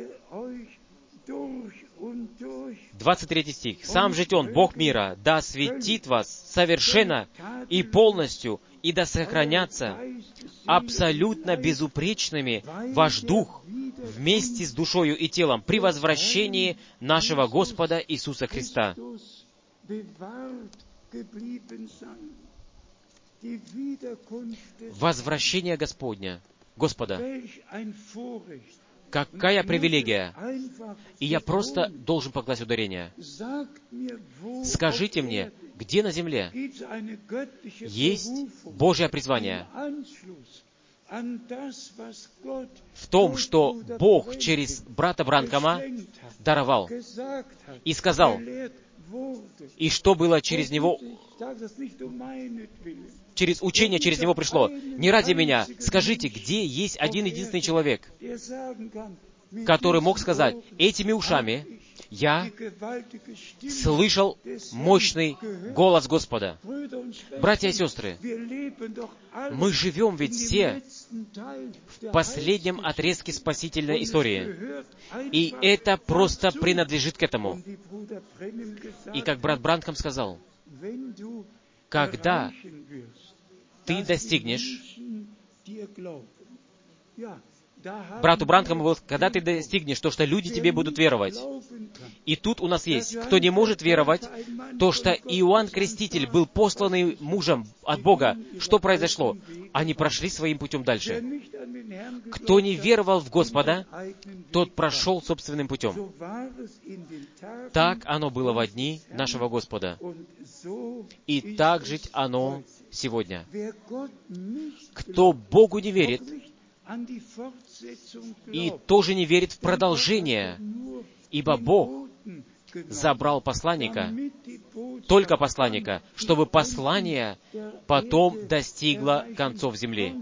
23 стих. «Сам же Он, Бог мира, да осветит вас совершенно и полностью, и да сохранятся абсолютно безупречными ваш дух вместе с душою и телом при возвращении нашего Господа Иисуса Христа». Возвращение Господа. Какая привилегия! И я просто должен покласть ударение. Скажите мне, где на земле есть Божье призвание в том, что Бог через брата Бранкама даровал и сказал, и что было через него, через учение через него пришло. Не ради меня. Скажите, где есть один единственный человек, который мог сказать: этими ушами я слышал мощный голос Господа. Братья и сестры, мы живем ведь все в последнем отрезке спасительной истории. И это просто принадлежит к этому. И как брат Бранкам сказал, когда ты достигнешь, брату Бранкаму было, когда ты достигнешь то, что люди тебе будут веровать. И тут у нас есть, кто не может веровать, то, что Иоанн Креститель был посланный мужем от Бога. Что произошло? Они прошли своим путем дальше. Кто не веровал в Господа, тот прошел собственным путем. Так оно было во дни нашего Господа. И так жить оно сегодня. Кто Богу не верит, и тоже не верит в продолжение, ибо Бог забрал посланника, только посланника, чтобы послание потом достигло концов земли.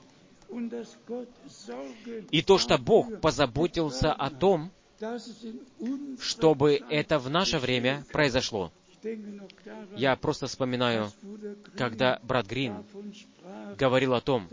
И то, что Бог позаботился о том, чтобы это в наше время произошло. Я просто вспоминаю, когда брат Грин говорил о том,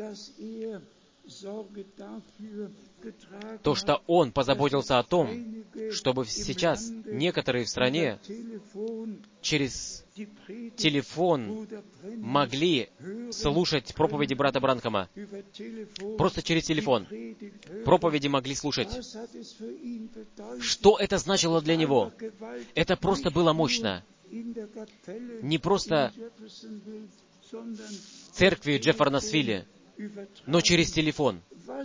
то, что он позаботился о том, чтобы сейчас некоторые в стране через телефон могли слушать проповеди брата Бранкама. Просто через телефон. Проповеди могли слушать. Что это значило для него? Это просто было мощно. Не просто в церкви Джефферсонвилле, но через телефон.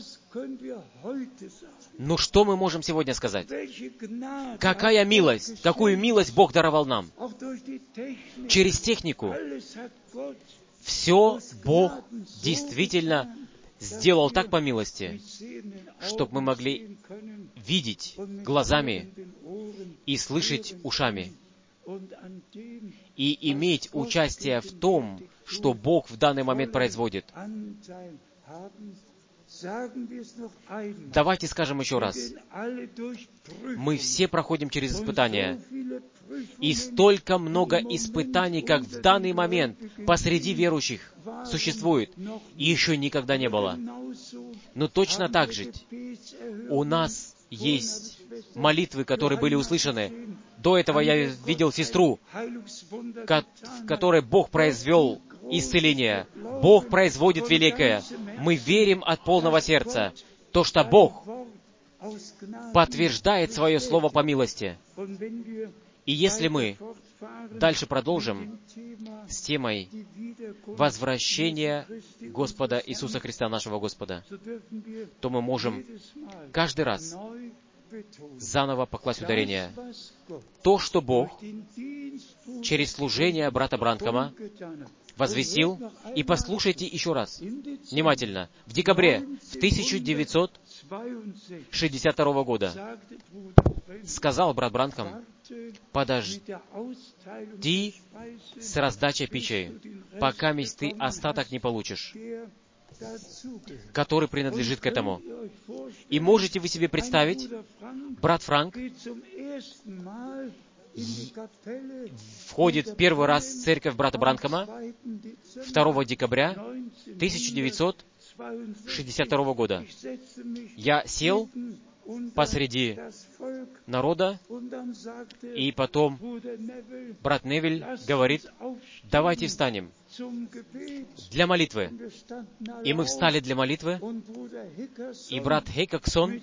Ну что мы можем сегодня сказать? Какая милость, какую милость Бог даровал нам? Через технику. Все Бог действительно сделал так по милости, чтобы мы могли видеть глазами и слышать ушами, и иметь участие в том, что Бог в данный момент производит. Давайте скажем еще раз. Мы все проходим через испытания. И столько много испытаний, как в данный момент посреди верующих существует, и еще никогда не было. Но точно так же у нас есть молитвы, которые были услышаны. До этого я видел сестру, в которой Бог произвел исцеление. Бог производит великое. Мы верим от полного сердца, то, что Бог подтверждает свое слово по милости. И если мы дальше продолжим с темой возвращения Господа Иисуса Христа, нашего Господа, то мы можем каждый раз заново покласть ударение. То, что Бог через служение брата Бранхама возвестил, и послушайте еще раз, внимательно, в декабре 1962 года сказал брат Бранхам: подожди с раздачей пищи, пока ты остаток не получишь, который принадлежит к этому. И можете вы себе представить, брат Франк входит в первый раз в церковь брата Бранхама 2 декабря 1962 года. Я сел посреди народа, и потом брат Невиль говорит: давайте встанем для молитвы. И мы встали для молитвы, и брат Хейкоксон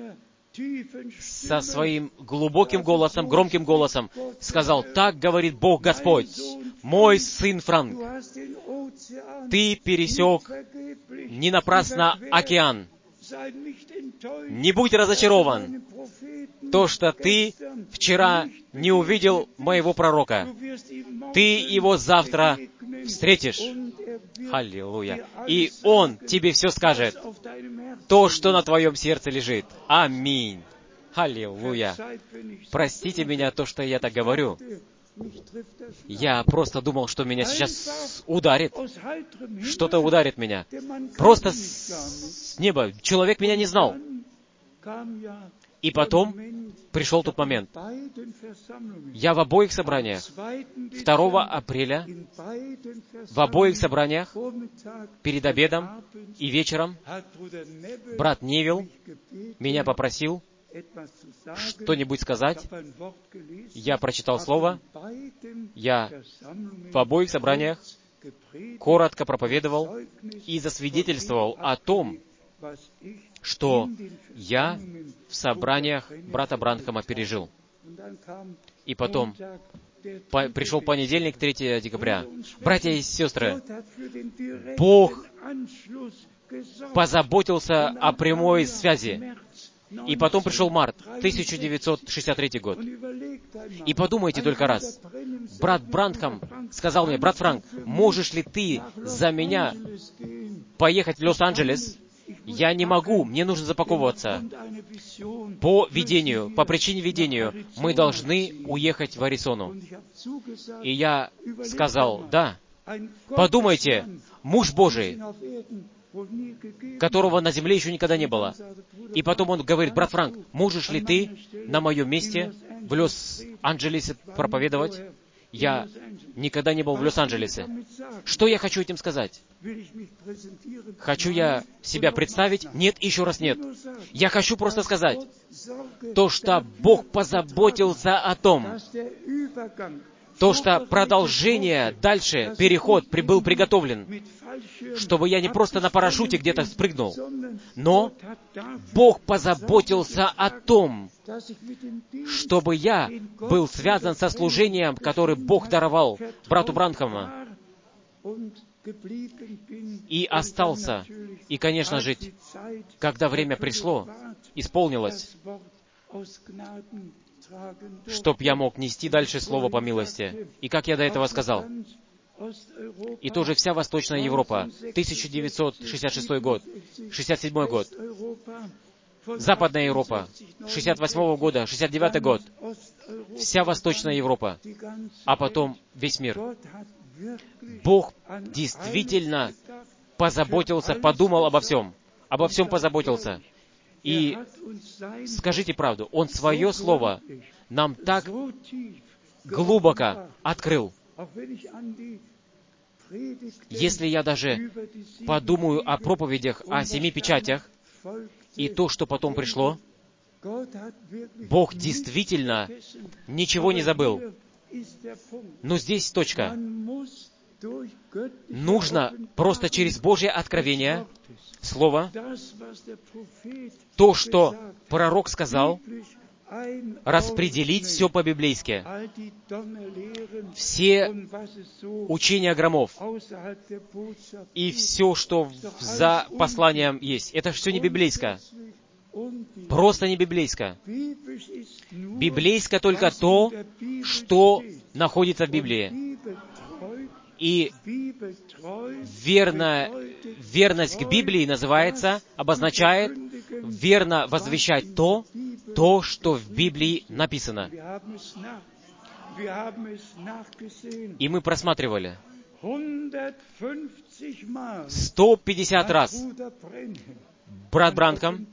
со своим глубоким голосом, громким голосом сказал: так говорит Бог Господь, мой сын Франк, ты пересек не напрасно океан. Не будь разочарован, то, что ты вчера не увидел моего пророка. Ты его завтра встретишь. Аллилуйя. И он тебе все скажет. То, что на твоем сердце лежит. Аминь. Аллилуйя. Простите меня, то, что я так говорю. Я просто думал, что меня сейчас ударит. Что-то ударит меня. Просто с неба. Человек меня не знал. И потом пришел тот момент. Я в обоих собраниях, 2 апреля, в обоих собраниях, перед обедом и вечером, брат Невилл меня попросил что-нибудь сказать. Я прочитал слово. Я в обоих собраниях коротко проповедовал и засвидетельствовал о том, что я в собраниях брата Бранхама пережил. И потом пришел понедельник, 3 декабря. Братья и сестры, Бог позаботился о прямой связи. И потом пришел март, 1963 год. И подумайте только раз. Брат Бранхам сказал мне: брат Франк, можешь ли ты за меня поехать в Лос-Анджелес? Я не могу, мне нужно запаковываться. По видению, по причине видению, мы должны уехать в Аризону. И я сказал: да. Подумайте, муж Божий, которого на земле еще никогда не было. И потом он говорит: брат Франк, можешь ли ты на моем месте в Лос-Анджелесе проповедовать? Я никогда не был в Лос-Анджелесе. Что я хочу этим сказать? Хочу я себя представить? Нет, еще раз нет. Я хочу просто сказать то, что Бог позаботился о том, то, что продолжение, дальше, переход был приготовлен, чтобы я не просто на парашюте где-то спрыгнул, но Бог позаботился о том, чтобы я был связан со служением, которое Бог даровал брату Бранхаму. и остался, и, конечно, жить, когда время пришло, исполнилось, чтоб я мог нести дальше Слово по милости. И как я до этого сказал, и тоже вся Восточная Европа, 1966 год, 67 год, Западная Европа, 68 года, 69 год, вся Восточная Европа, а потом весь мир. Бог действительно позаботился, подумал обо всем позаботился. И скажите правду, Он Свое Слово нам так глубоко открыл. Если я даже подумаю о проповедях о 7 печатях и то, что потом пришло, Бог действительно ничего не забыл. Но здесь точка. Нужно просто через Божье откровение, Слово, то, что пророк сказал, распределить все по-библейски. Все учения громов и все, что за посланием есть. Это все не библейско. Просто не библейско. Библейско только то, что находится в Библии. И верность к Библии называется, обозначает верно возвещать то, что в Библии написано. И мы просматривали 150 раз брат Бранхам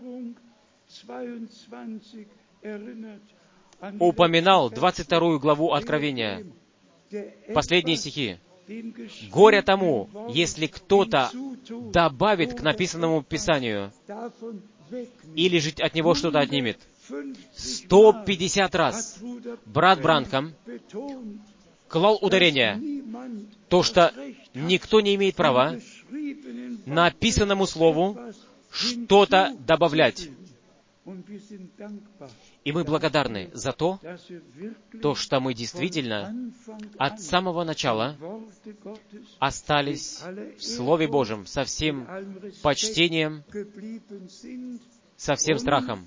упоминал 22 главу Откровения, последние стихи. «Горе тому, если кто-то добавит к написанному Писанию или же от него что-то отнимет». 150 раз брат Бранхам клал ударение, то, что никто не имеет права написанному слову что-то добавлять. И мы благодарны за то, что мы действительно от самого начала остались в Слове Божьем со всем почтением, со всем страхом.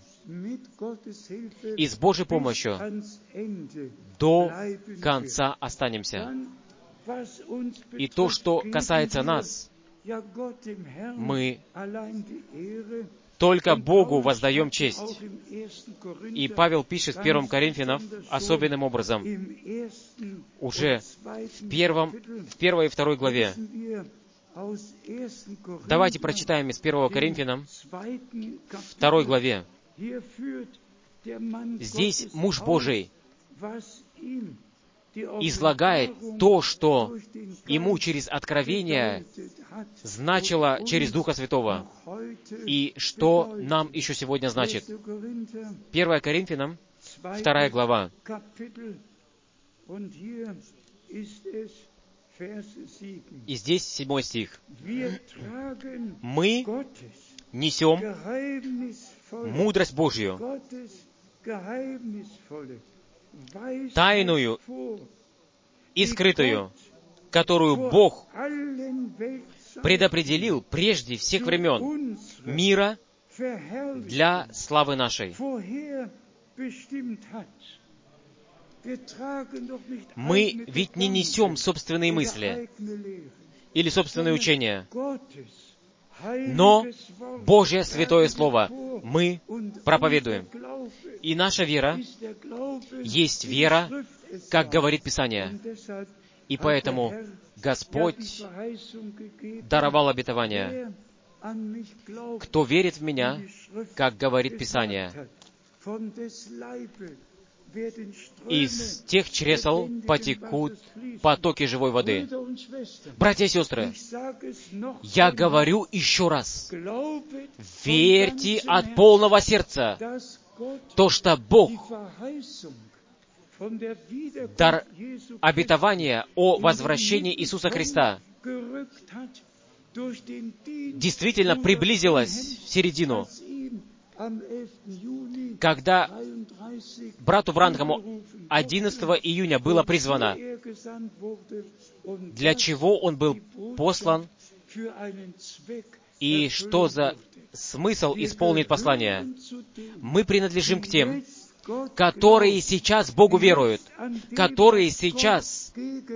И с Божьей помощью до конца останемся. И то, что касается нас, мы только Богу воздаем честь. И Павел пишет в 1 Коринфянам особенным образом, уже в 1 и 2 главе. Давайте прочитаем из 1 Коринфянам, 2 главе. Здесь муж Божий излагает то, что ему через откровение значило через Духа Святого, и что нам еще сегодня значит. 1 Коринфянам, 2 глава. И здесь 7 стих. «Мы несем мудрость Божью, тайную и скрытую, которую Бог предопределил прежде всех времен мира для славы нашей». Мы ведь не несем собственные мысли или собственные учения, но Божье Святое Слово мы проповедуем. И наша вера есть вера, как говорит Писание. И поэтому Господь даровал обетование. Кто верит в Меня, как говорит Писание, из тех чресел потекут потоки живой воды. Братья и сестры, я говорю еще раз, верьте от полного сердца, то, что Бог дар обетования о возвращении Иисуса Христа действительно приблизилось в середину, когда брату Бранхаму 11 июня было призвано для чего Он был послан и что за смысл исполнит послание. Мы принадлежим к тем, которые сейчас Богу веруют, которые сейчас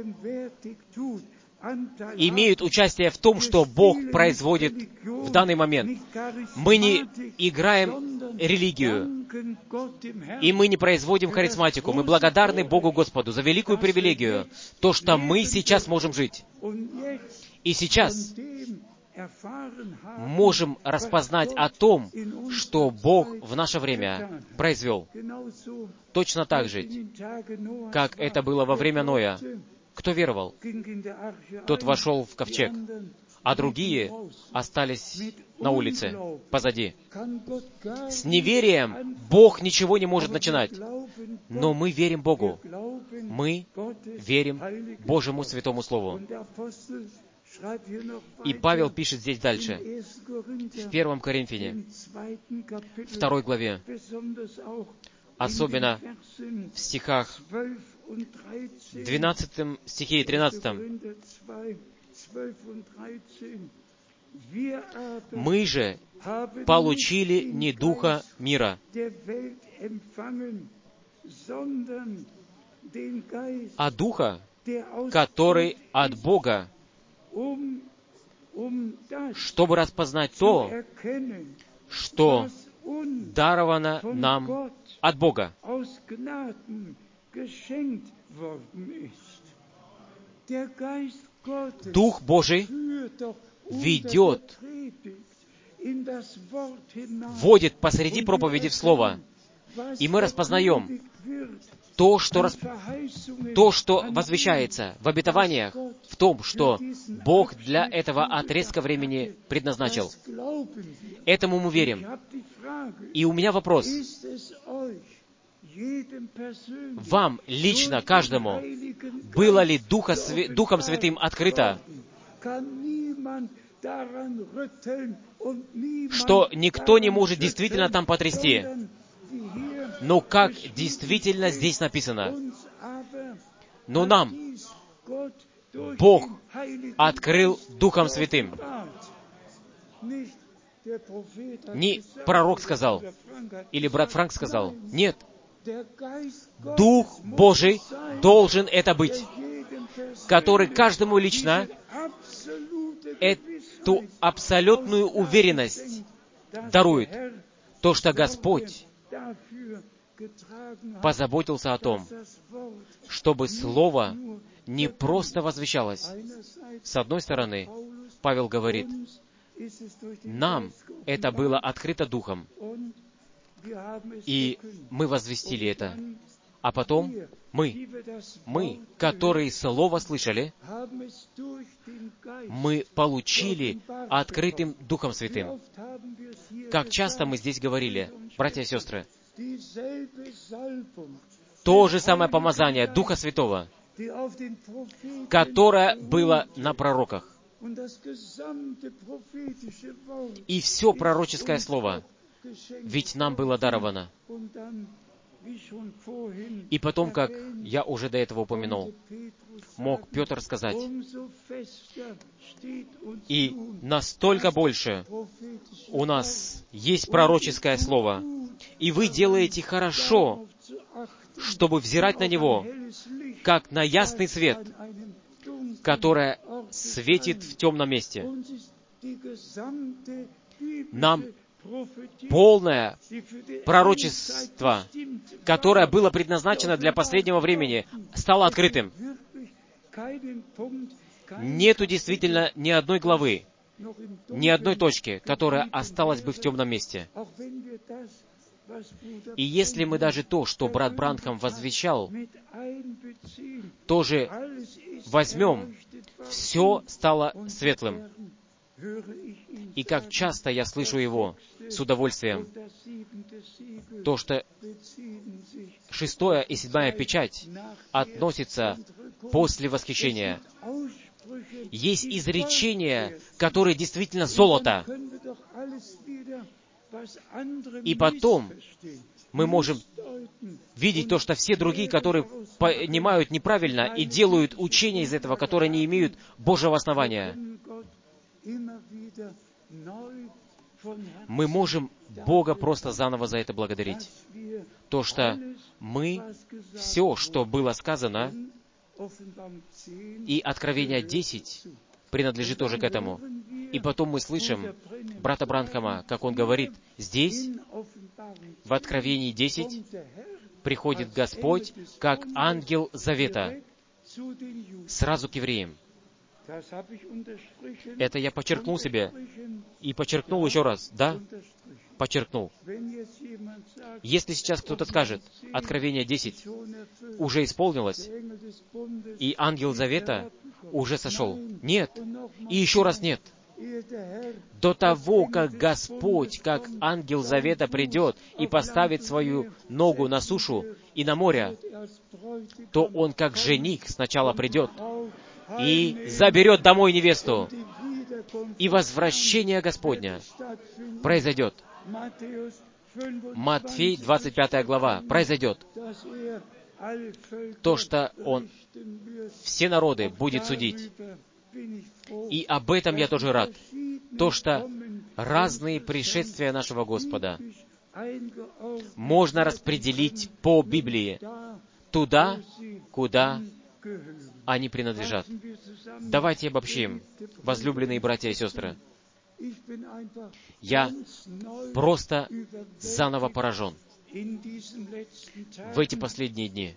имеют участие в том, что Бог производит в данный момент. Мы не играем религию, и мы не производим харизматику. Мы благодарны Богу Господу за великую привилегию, то, что мы сейчас можем жить. И сейчас можем распознать о том, что Бог в наше время произвел. Точно так же, как это было во время Ноя. Кто веровал, тот вошел в ковчег, а другие остались на улице, позади. С неверием Бог ничего не может начинать. Но мы верим Богу. Мы верим Божьему Святому Слову. И Павел пишет здесь дальше, в 1 Коринфяне, 2 главе, особенно в стихах 12 стихе и 13. «Мы же получили не духа мира, а духа, который от Бога, чтобы распознать то, что даровано нам от Бога». Дух Божий ведет, вводит посреди проповеди в Слово, и мы распознаем то, что возвещается в обетованиях, в том, что Бог для этого отрезка времени предназначил. Этому мы верим. И у меня вопрос. Вам лично, каждому, было ли Духом Святым открыто, что никто не может действительно там потрясти? Но как действительно здесь написано? Но нам Бог открыл Духом Святым. Не пророк сказал, или брат Франк сказал. Нет. Дух Божий должен это быть, который каждому лично эту абсолютную уверенность дарует. То, что Господь позаботился о том, чтобы Слово не просто возвещалось. С одной стороны, Павел говорит, нам это было открыто Духом, и мы возвестили это. А потом мы, которые Слово слышали, мы получили открытым Духом Святым. Как часто мы здесь говорили, братья и сестры, то же самое помазание Духа Святого, которое было на пророках. И все пророческое слово, ведь нам было даровано. И потом, как я уже до этого упомянул, мог Петр сказать, и настолько больше у нас есть пророческое слово, и вы делаете хорошо, чтобы взирать на него, как на ясный свет, который светит в темном месте. Нам полное пророчество, которое было предназначено для последнего времени, стало открытым. Нету действительно ни одной главы, ни одной точки, которая осталась бы в темном месте. И если мы даже то, что брат Бранхам возвещал, тоже возьмем, все стало светлым. И как часто я слышу его с удовольствием, то, что 6 и 7 печать относится после восхищения. Есть изречения, которые действительно золото. И потом мы можем видеть то, что все другие, которые понимают неправильно и делают учения из этого, которые не имеют Божьего основания, мы можем Бога просто заново за это благодарить. То, что мы, все, что было сказано, и Откровение 10 принадлежит тоже к этому. И потом мы слышим брата Бранхама, как он говорит, здесь, в Откровении 10, приходит Господь, как ангел завета, сразу к евреям. Это я подчеркнул себе и подчеркнул еще раз. Да? Подчеркнул. Если сейчас кто-то скажет, Откровение 10 уже исполнилось, и ангел завета уже сошел. Нет. И еще раз нет. До того, как Господь, как ангел завета придет и поставит свою ногу на сушу и на море, то Он, как жених, сначала придет и заберет домой невесту. И возвращение Господня произойдет. Матфей, 25 глава, произойдет. То, что Он все народы будет судить. И об этом я тоже рад. То, что разные пришествия нашего Господа можно распределить по Библии туда, куда они принадлежат. Давайте обобщим, возлюбленные братья и сестры. Я просто заново поражен в эти последние дни.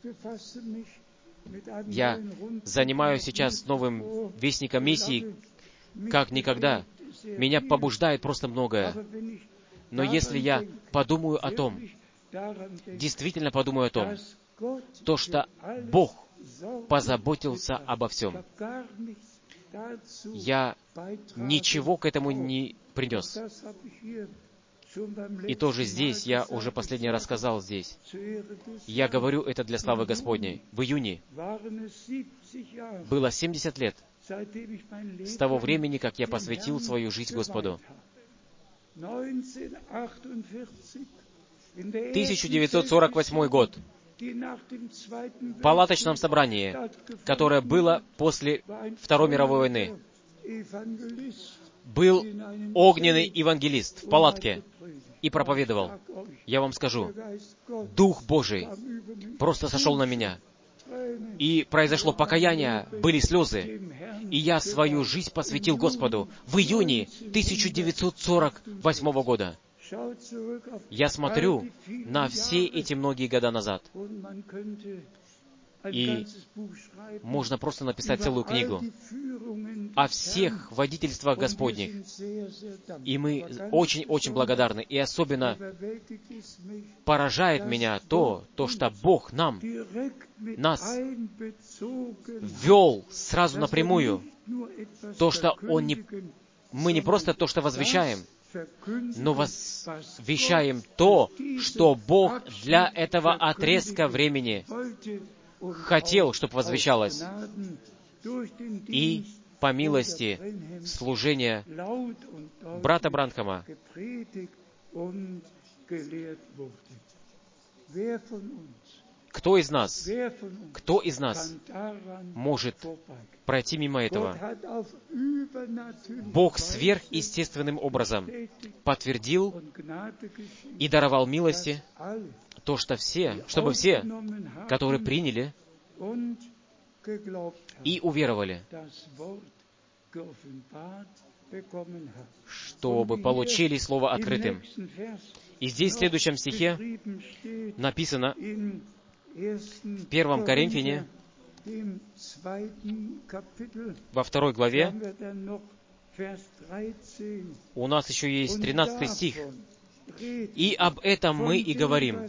Я занимаюсь сейчас новым вестником миссии, как никогда. Меня побуждает просто многое. Но если я подумаю о том, действительно подумаю о том, то, что Бог позаботился обо всем, я ничего к этому не принес. И тоже здесь, я уже последний раз сказал здесь, я говорю это для славы Господней. В июне было 70 лет с того времени, как я посвятил свою жизнь Господу. 1948 год. В палаточном собрании, которое было после Второй мировой войны, был огненный евангелист в палатке и проповедовал. Я вам скажу, Дух Божий просто сошел на меня. И произошло покаяние, были слезы. И я свою жизнь посвятил Господу в июне 1948 года. Я смотрю на все эти многие года назад. И можно просто написать целую книгу о всех водительствах Господних. И мы очень-очень благодарны. И особенно поражает меня то, что Бог нас ввел сразу напрямую. То, что мы не просто то, что возвещаем, но возвещаем то, что Бог для этого отрезка времени хотел, чтобы возвещалось. И по милости служения брата Бранхама кто из нас может пройти мимо этого? Бог сверхъестественным образом подтвердил и даровал милости, то, что чтобы все, которые приняли и уверовали, чтобы получили Слово открытым. И здесь, в следующем стихе, написано, в 1 Коринфяне, во 2 главе, у нас еще есть 13 стих. «И об этом мы и говорим,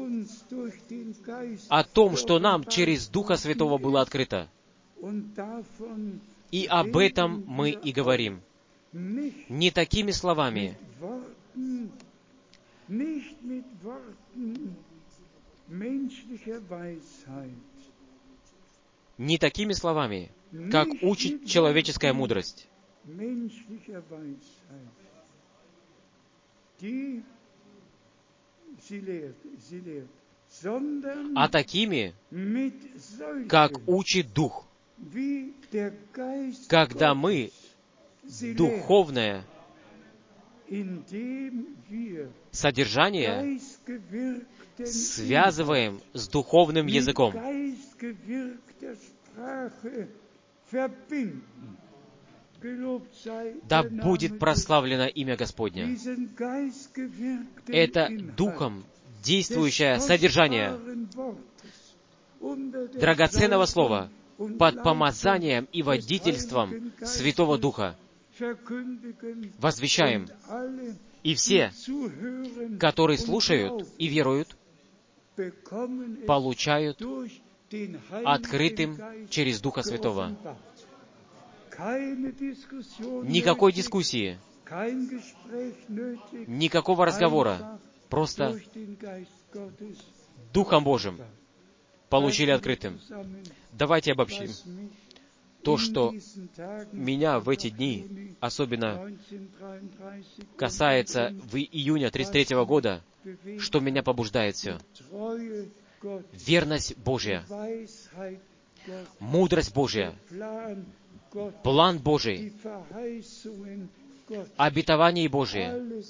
о том, что нам через Духа Святого было открыто. И об этом мы и говорим, не такими словами, не такими словами, как учит человеческая мудрость, а такими, как учит Дух, когда мы духовное содержание связываем с духовным языком. Да будет прославлено имя Господне. Это духом действующее содержание драгоценного слова под помазанием и водительством Святого Духа возвещаем. И все, которые слушают и веруют, получают открытым через Духа Святого. Никакой дискуссии, никакого разговора. Просто Духом Божьим получили открытым. Давайте обобщим. То, что меня в эти дни особенно касается в июне 1933 года, что меня побуждает все. Верность Божья, мудрость Божья, план Божий, обетование Божие.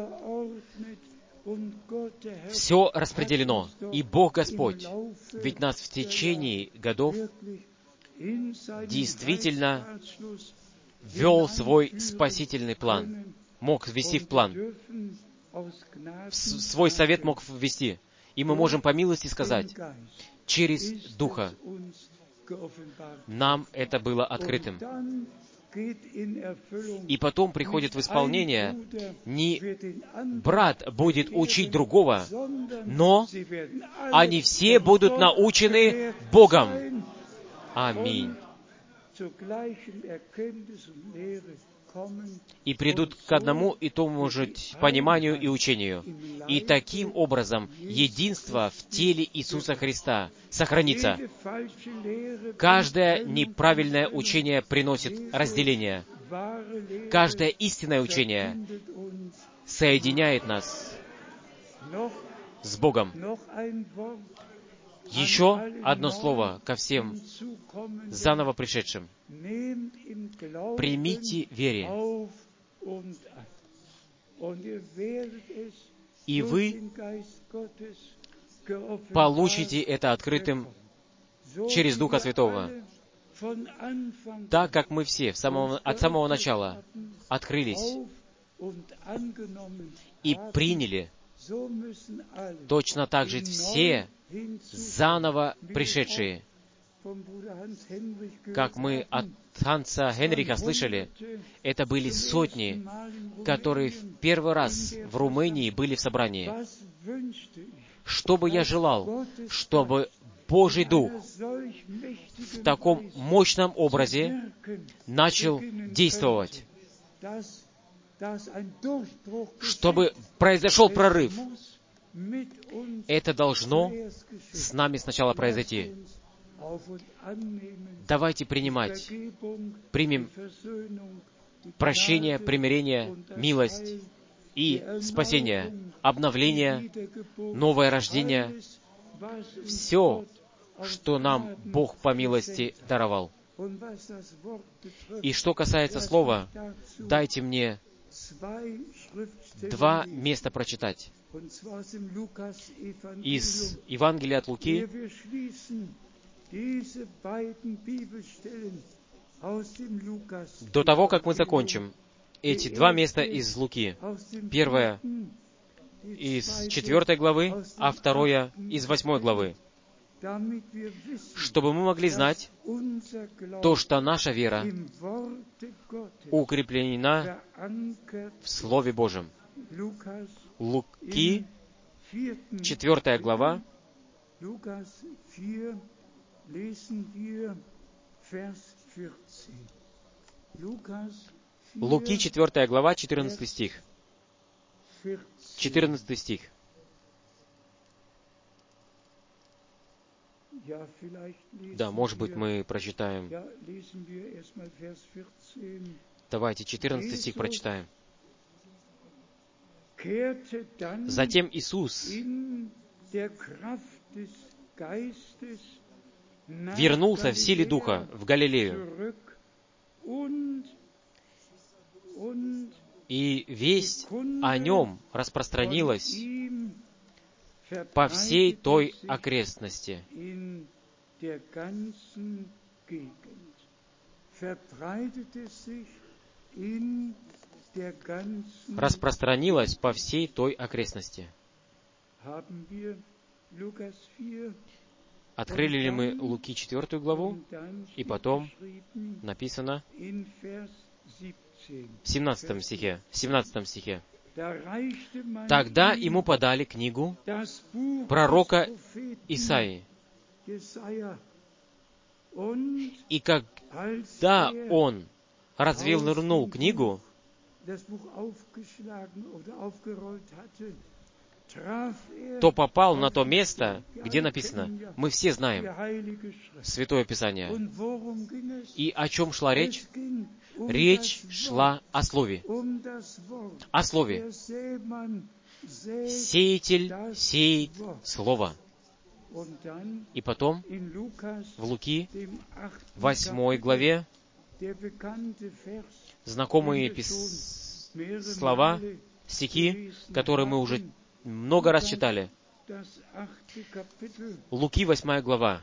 Все распределено. И Бог Господь, ведь нас в течение годов действительно вел свой спасительный план, мог ввести в план. Свой совет мог ввести. И мы можем по милости сказать, через Духа нам это было открытым. И потом приходит в исполнение, не брат будет учить другого, но они все будут научены Богом. Аминь. И придут к одному и тому же пониманию и учению. И таким образом единство в теле Иисуса Христа сохранится. Каждое неправильное учение приносит разделение. Каждое истинное учение соединяет нас с Богом. Еще одно слово ко всем заново пришедшим. Примите вере, и вы получите это открытым через Духа Святого. Так как мы все от самого начала открылись и приняли, точно так же все заново пришедшие, как мы от Ханса Хенриха слышали, это были сотни, которые в первый раз в Румынии были в собрании. Что бы я желал, чтобы Божий Дух в таком мощном образе начал действовать, чтобы произошел прорыв. Это должно с нами сначала произойти. Давайте примем прощение, примирение, милость и спасение, обновление, новое рождение, все, что нам Бог по милости даровал. И что касается слова, дайте мне 2 места прочитать. Из Евангелия от Луки, до того, как мы закончим, эти 2 места из Луки. Первое из 4 главы, а второе из 8 главы. Чтобы мы могли знать то, что наша вера укреплена в Слове Божьем. Луки, 4 глава, Луки, 4 глава, 14 стих. 14 стих. Да, может быть, мы прочитаем. Давайте 14 стих прочитаем. Затем Иисус вернулся в силе Духа в Галилею, и весть о Нем распространилась по всей той окрестности. Распространилась по всей той окрестности. Открыли ли мы Луки 4 главу? И потом написано в 17 стихе. Тогда ему подали книгу пророка Исаии. И когда он развернул книгу, то попал на то место, где написано, мы все знаем Святое Писание. И о чем шла речь? Речь шла о Слове. О Слове. Сеятель сеет Слово. И потом в Луки 8 главе знакомые слова, стихи, которые мы уже много раз читали. Луки 8 глава.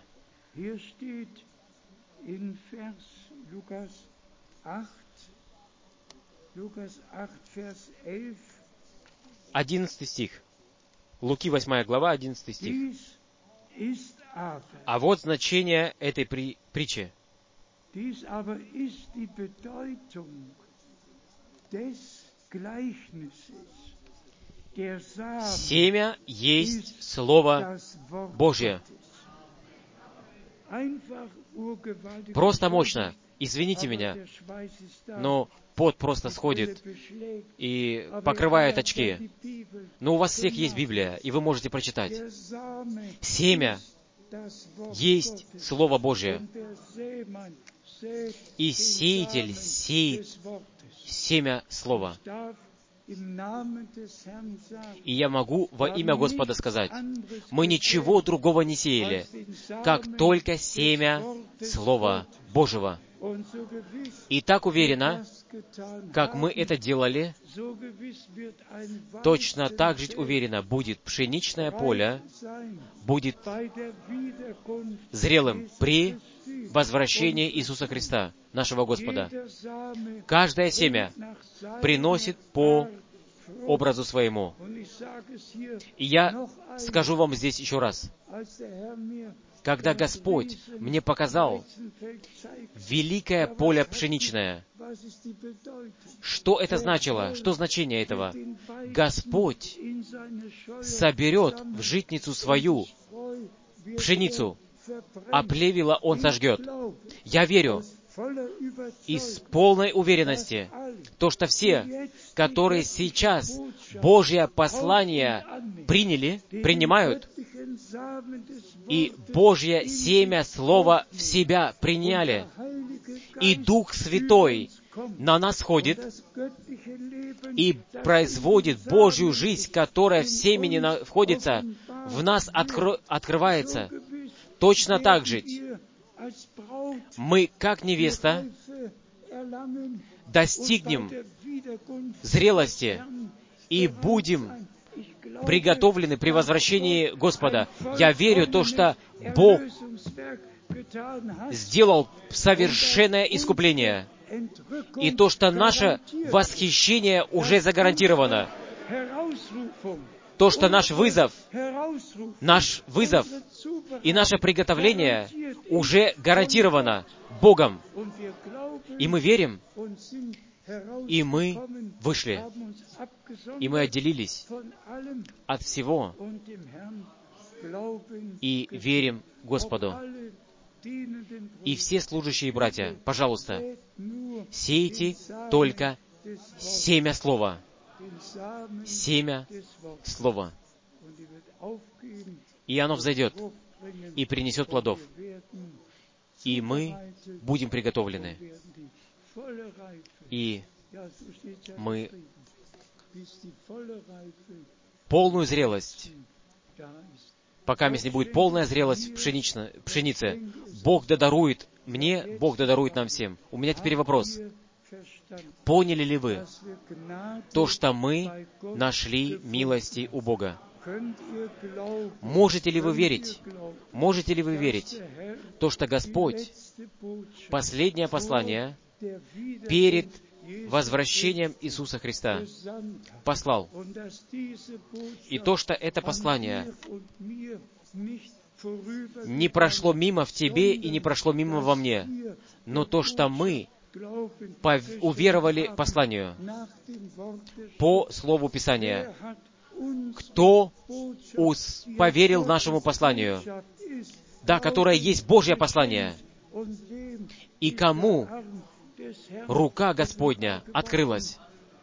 11 стих. Луки 8 глава, 11 стих. А вот значение этой притчи. Семя есть Слово Божье. Просто мощно. Извините меня, но пот просто сходит и покрывает очки. Но у вас всех есть Библия, и вы можете прочитать. Семя есть Слово Божье. И сеятель сеет семя Слова. И я могу во имя Господа сказать, мы ничего другого не сеяли, как только семя Слова Божьего. И так уверенно, как мы это делали, точно так же уверенно будет пшеничное поле, будет зрелым при возвращении Иисуса Христа, нашего Господа. Каждое семя приносит по образу своему. И я скажу вам здесь еще раз. Когда Господь мне показал великое поле пшеничное, что это значило? Что значение этого? Господь соберет в житницу свою пшеницу, а плевела Он сожгет. Я верю из полной уверенности, то, что все, которые сейчас Божье послание принимают, и Божье семя Слова в себя приняли, и Дух Святой на нас ходит и производит Божью жизнь, которая в семени находится, в нас открывается. Точно так же мы, как невеста, достигнем зрелости и будем приготовлены при возвращении Господа. Я верю в то, что Бог сделал совершенное искупление, и то, что наше восхищение уже загарантировано. То, что наш вызов и наше приготовление уже гарантировано Богом. И мы верим, и мы вышли, и мы отделились от всего, и верим Господу. И все служащие братья, пожалуйста, сейте только семя Слова. Семя Слова. И оно взойдет и принесет плодов. И мы будем приготовлены. И мы полную зрелость, пока не будет полная зрелость пшеницы, Бог дарует мне, Бог дарует нам всем. У меня теперь вопрос. Поняли ли вы то, что мы нашли милости у Бога? Можете ли вы верить? Можете ли вы верить, то, что Господь последнее послание перед возвращением Иисуса Христа послал? И то, что это послание не прошло мимо в тебе и не прошло мимо во мне, но то, что мы уверовали посланию по Слову Писания. Кто поверил нашему посланию? Да, которое есть Божье послание. И кому рука Господня открылась?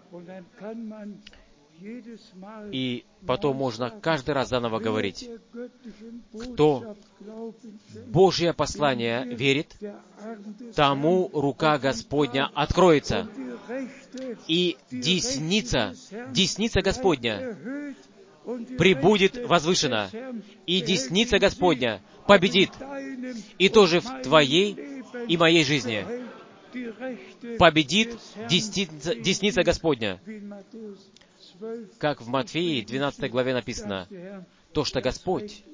И потом можно каждый раз заново говорить, кто Божье послание верит, тому рука Господня откроется. И десница Господня пребудет возвышена. И десница Господня победит. И тоже в твоей и моей жизни победит десница Господня. Как в Матфеи 12 главе написано, то, что Господь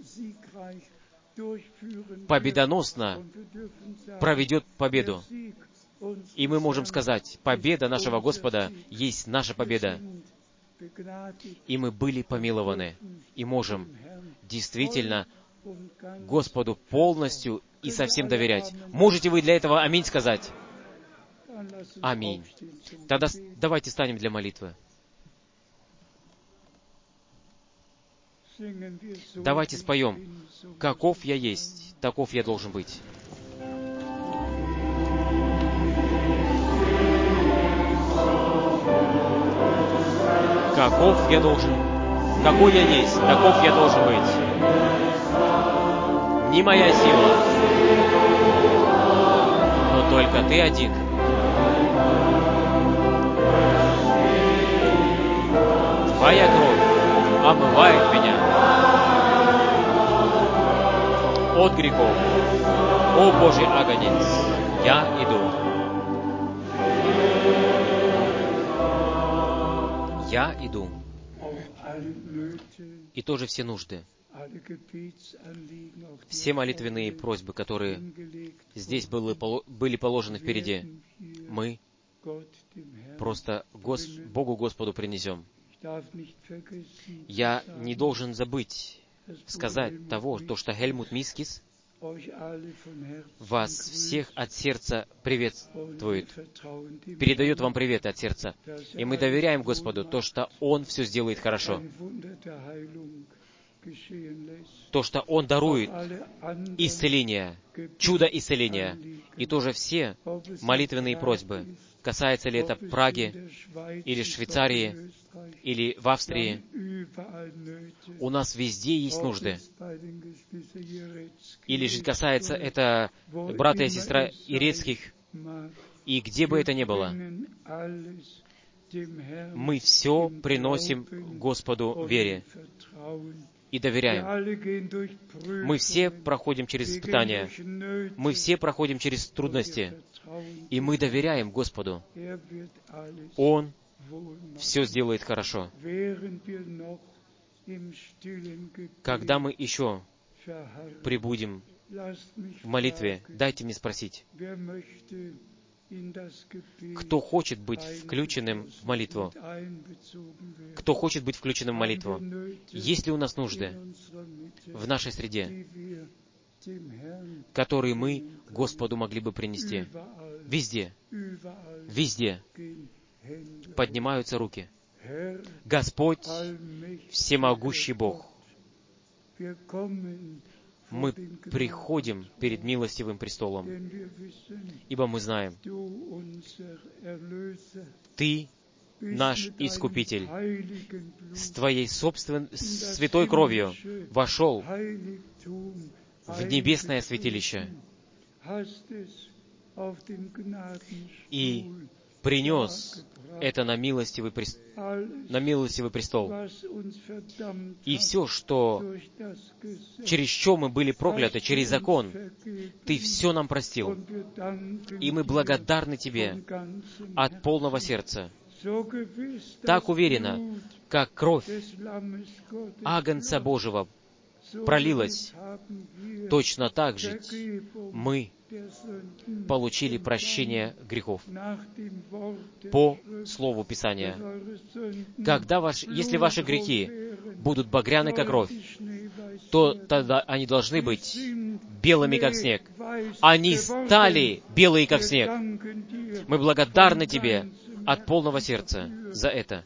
победоносно проведет победу. И мы можем сказать, победа нашего Господа есть наша победа. И мы были помилованы. И можем действительно Господу полностью и совсем доверять. Можете вы для этого аминь сказать? Аминь. Тогда давайте станем для молитвы. Давайте споем. Каков я есть, таков я должен быть. Каков я должен, какой я есть, таков я должен быть. Не моя сила, но только Ты один. Твоя кровь омывает меня от грехов. О Божий агнец, я иду. Я иду. И тоже все нужды, все молитвенные просьбы, которые здесь были положены впереди, мы просто Богу Господу принесем. Я не должен забыть сказать того, что Хельмут Мискис вас всех от сердца приветствует, передает вам приветы от сердца. И мы доверяем Господу то, что Он все сделает хорошо. То, что Он дарует исцеление, чудо исцеления. И тоже все молитвенные просьбы. Касается ли это Праги, или Швейцарии, или в Австрии. У нас везде есть нужды. Или же касается это брата и сестра Ирецких, и где бы это ни было, мы все приносим Господу в вере и доверяем. Мы все проходим через испытания, мы все проходим через трудности, и мы доверяем Господу. Он все сделает хорошо. Когда мы еще пребудем в молитве, дайте мне спросить, кто хочет быть включенным в молитву? Кто хочет быть включенным в молитву? Есть ли у нас нужды в нашей среде, которые мы Господу могли бы принести? Везде, везде поднимаются руки. Господь, всемогущий Бог, мы приходим перед милостивым престолом, ибо мы знаем, Ты наш Искупитель, с Твоей собственной святой кровью вошел в небесное святилище и принес это на милостивый престол. И все, через что мы были прокляты, через закон, Ты все нам простил. И мы благодарны Тебе от полного сердца. Так уверенно, как кровь Агнца Божьего пролилась, точно так же мы получили прощение грехов по Слову Писания. Если ваши грехи будут багряны, как кровь, то тогда они должны быть белыми, как снег. Они стали белые, как снег. Мы благодарны Тебе от полного сердца за это.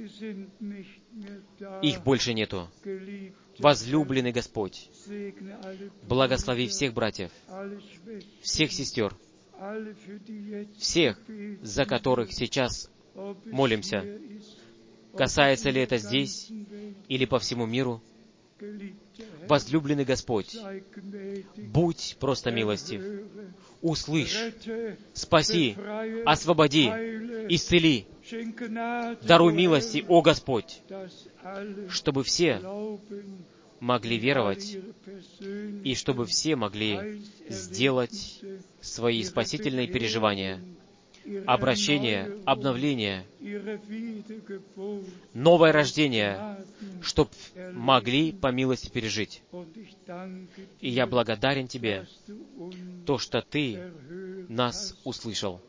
Их больше нету. Возлюбленный Господь, благослови всех братьев, всех сестер, всех, за которых сейчас молимся. Касается ли это здесь или по всему миру? Возлюбленный Господь, будь просто милостив. Услышь, спаси, освободи, исцели. Даруй милости, о Господь, чтобы все могли веровать и чтобы все могли сделать свои спасительные переживания, обращение, обновление, новое рождение, чтобы могли по милости пережить. И я благодарен Тебе, то, что Ты нас услышал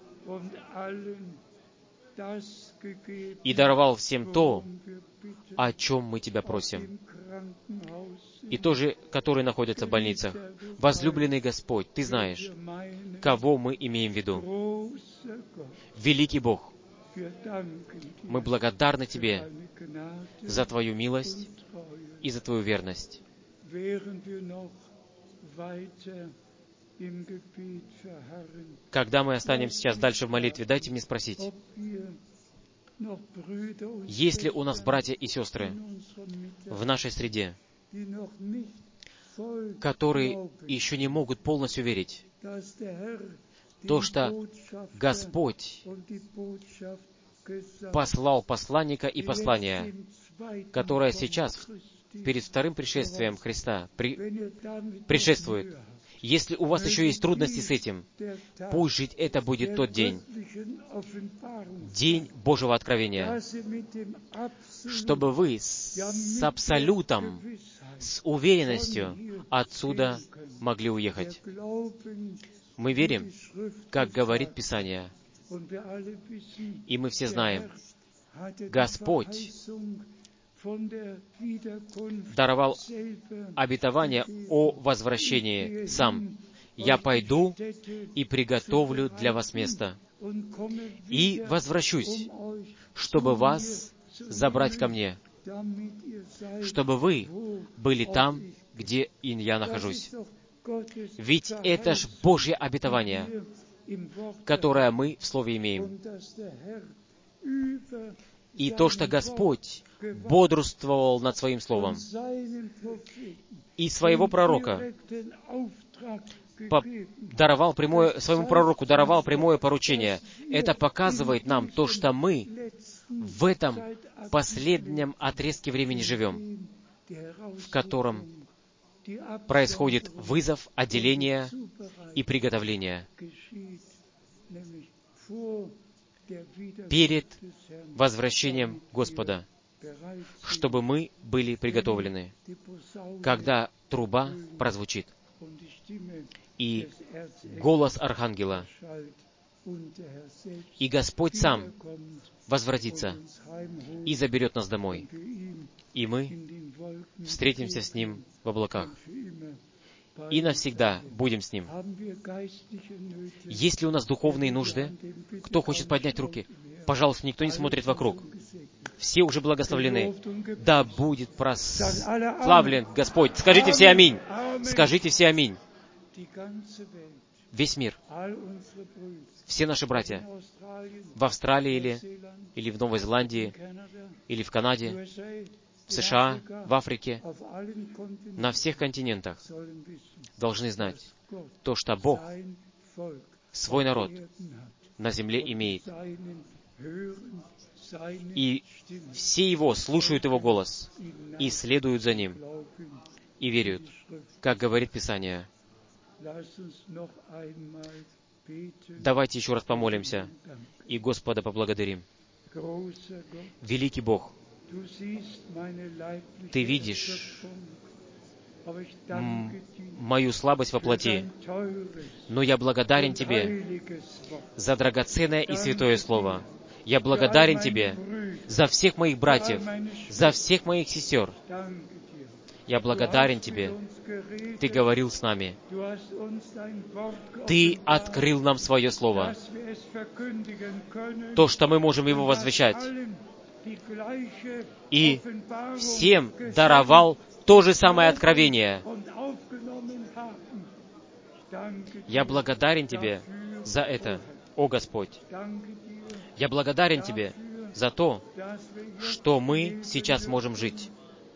и даровал всем то, о чем мы Тебя просим, и тоже, которые находятся в больницах. Возлюбленный Господь, Ты знаешь, кого мы имеем в виду. Великий Бог, мы благодарны Тебе за Твою милость и за Твою верность. Когда мы останемся сейчас дальше в молитве, дайте мне спросить, есть ли у нас братья и сестры в нашей среде, которые еще не могут полностью верить, то, что Господь послал посланника и послание, которое сейчас перед вторым пришествием Христа предшествует. Если у вас еще есть трудности с этим, пусть же это будет тот день, день Божьего откровения, чтобы вы с абсолютом, с уверенностью отсюда могли уехать. Мы верим, как говорит Писание, и мы все знаем, Господь даровал обетование о возвращении сам. «Я пойду и приготовлю для вас место, и возвращусь, чтобы вас забрать ко мне, чтобы вы были там, где и я нахожусь». Ведь это ж Божье обетование, которое мы в Слове имеем. И то, что Господь бодрствовал над Своим Словом и своего пророка своему пророку даровал прямое поручение. Это показывает нам то, что мы в этом последнем отрезке времени живем, в котором происходит вызов, отделение и приготовление перед возвращением Господа, чтобы мы были приготовлены, когда труба прозвучит, и голос Архангела, и Господь сам возвратится и заберет нас домой, и мы встретимся с Ним в облаках, и навсегда будем с Ним. Есть ли у нас духовные нужды? Кто хочет поднять руки? Пожалуйста, никто не смотрит вокруг. Все уже благословлены. Да будет прославлен Господь. Скажите все аминь. Скажите все аминь. Весь мир, все наши братья в Австралии или в Новой Зеландии, или в Канаде, в США, в Африке, на всех континентах должны знать то, что Бог свой народ на земле имеет. И все его слушают его голос и следуют за ним, и веруют, как говорит Писание. Давайте еще раз помолимся и Господа поблагодарим. Великий Бог, Ты видишь мою слабость во плоти, но я благодарен Тебе за драгоценное и святое Слово. Я благодарен Тебе за всех моих братьев, за всех моих сестер. Я благодарен Тебе. Ты говорил с нами. Ты открыл нам Свое Слово. То, что мы можем его возвещать. И всем даровал то же самое откровение. Я благодарен Тебе за это, о Господь. Я благодарен Тебе за то, что мы сейчас можем жить.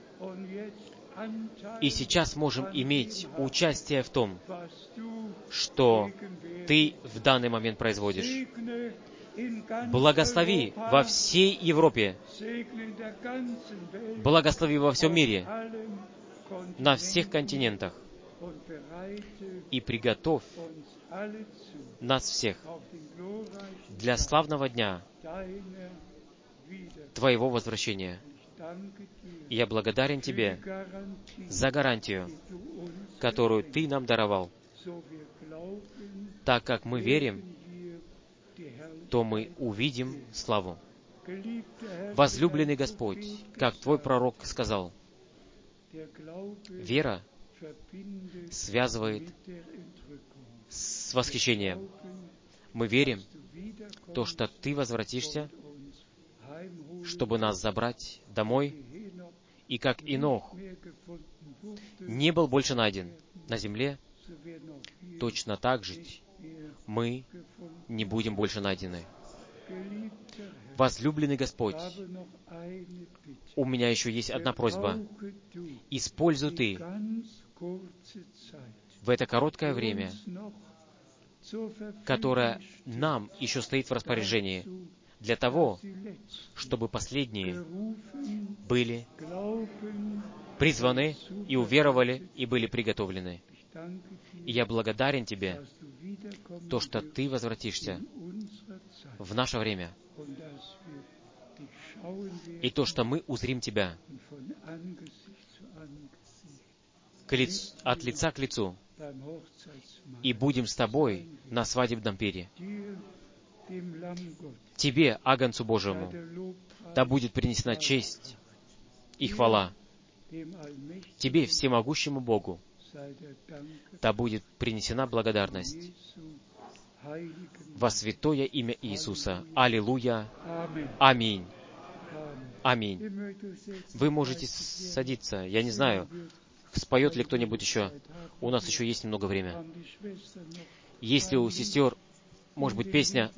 И сейчас можем иметь участие в том, что Ты в данный момент производишь. Благослови во всей Европе, благослови во всем мире, на всех континентах, и приготовь нас всех для славного дня Твоего возвращения. И я благодарен Тебе за гарантию, которую Ты нам даровал. Так как мы верим, то мы увидим славу. Возлюбленный Господь, как Твой пророк сказал, вера связывает с восхищением. Мы верим, то, что Ты возвратишься, чтобы нас забрать домой, и как Енох не был больше найден на земле, точно так же мы не будем больше найдены. Возлюбленный Господь, у меня еще есть одна просьба. Используй Ты в это короткое время, которое нам еще стоит в распоряжении, для того, чтобы последние были призваны и уверовали, и были приготовлены. И я благодарен Тебе, то, что Ты возвратишься в наше время, и то, что мы узрим Тебя от лица к лицу, и будем с Тобой на свадебном пире. Тебе, Агнцу Божьему, да будет принесена честь и хвала. Тебе, всемогущему Богу, да будет принесена благодарность во святое имя Иисуса. Аллилуйя. Аминь. Аминь. Вы можете садиться. Я не знаю, споет ли кто-нибудь еще. У нас еще есть немного времени. Если у сестер, может быть, песня,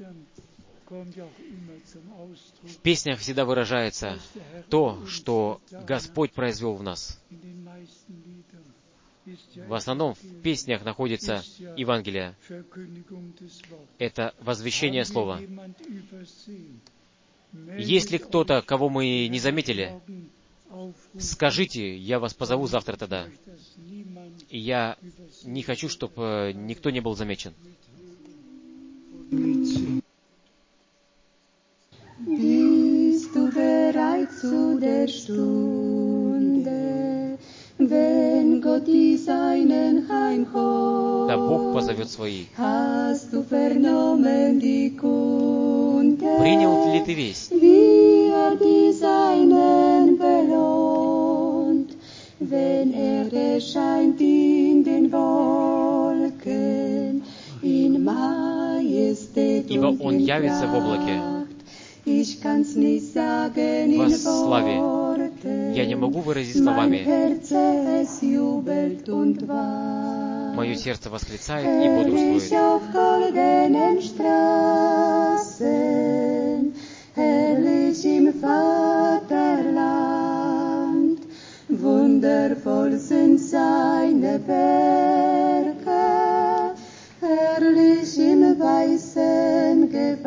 в песнях всегда выражается то, что Господь произвел в нас. В основном в песнях находится Евангелие. Это возвещение Слова. Если кто-то, кого мы не заметили, скажите, я вас позову завтра тогда. И я не хочу, чтобы никто не был замечен. Bist du bereit zu der Stunde, wenn Gott die Seinen heimholt? Да Бог позовет своих. Hast du vernommen die Kunde? Принял ли ты весть? Wie die Seinen belohnt, wenn erscheint in den Wolken, in Majestät Ибо und Он in явится в облаке, Ich kann's nicht sagen во in славе. Worten. Я не могу выразить Mein словами. Herz, es jubelt und weint. Мое сердце восклицает и Herrlich бодрствует. auf goldenen Straßen, herrlich im Vaterland, wundervoll sind seine Werke, herrlich im weißen Gewand.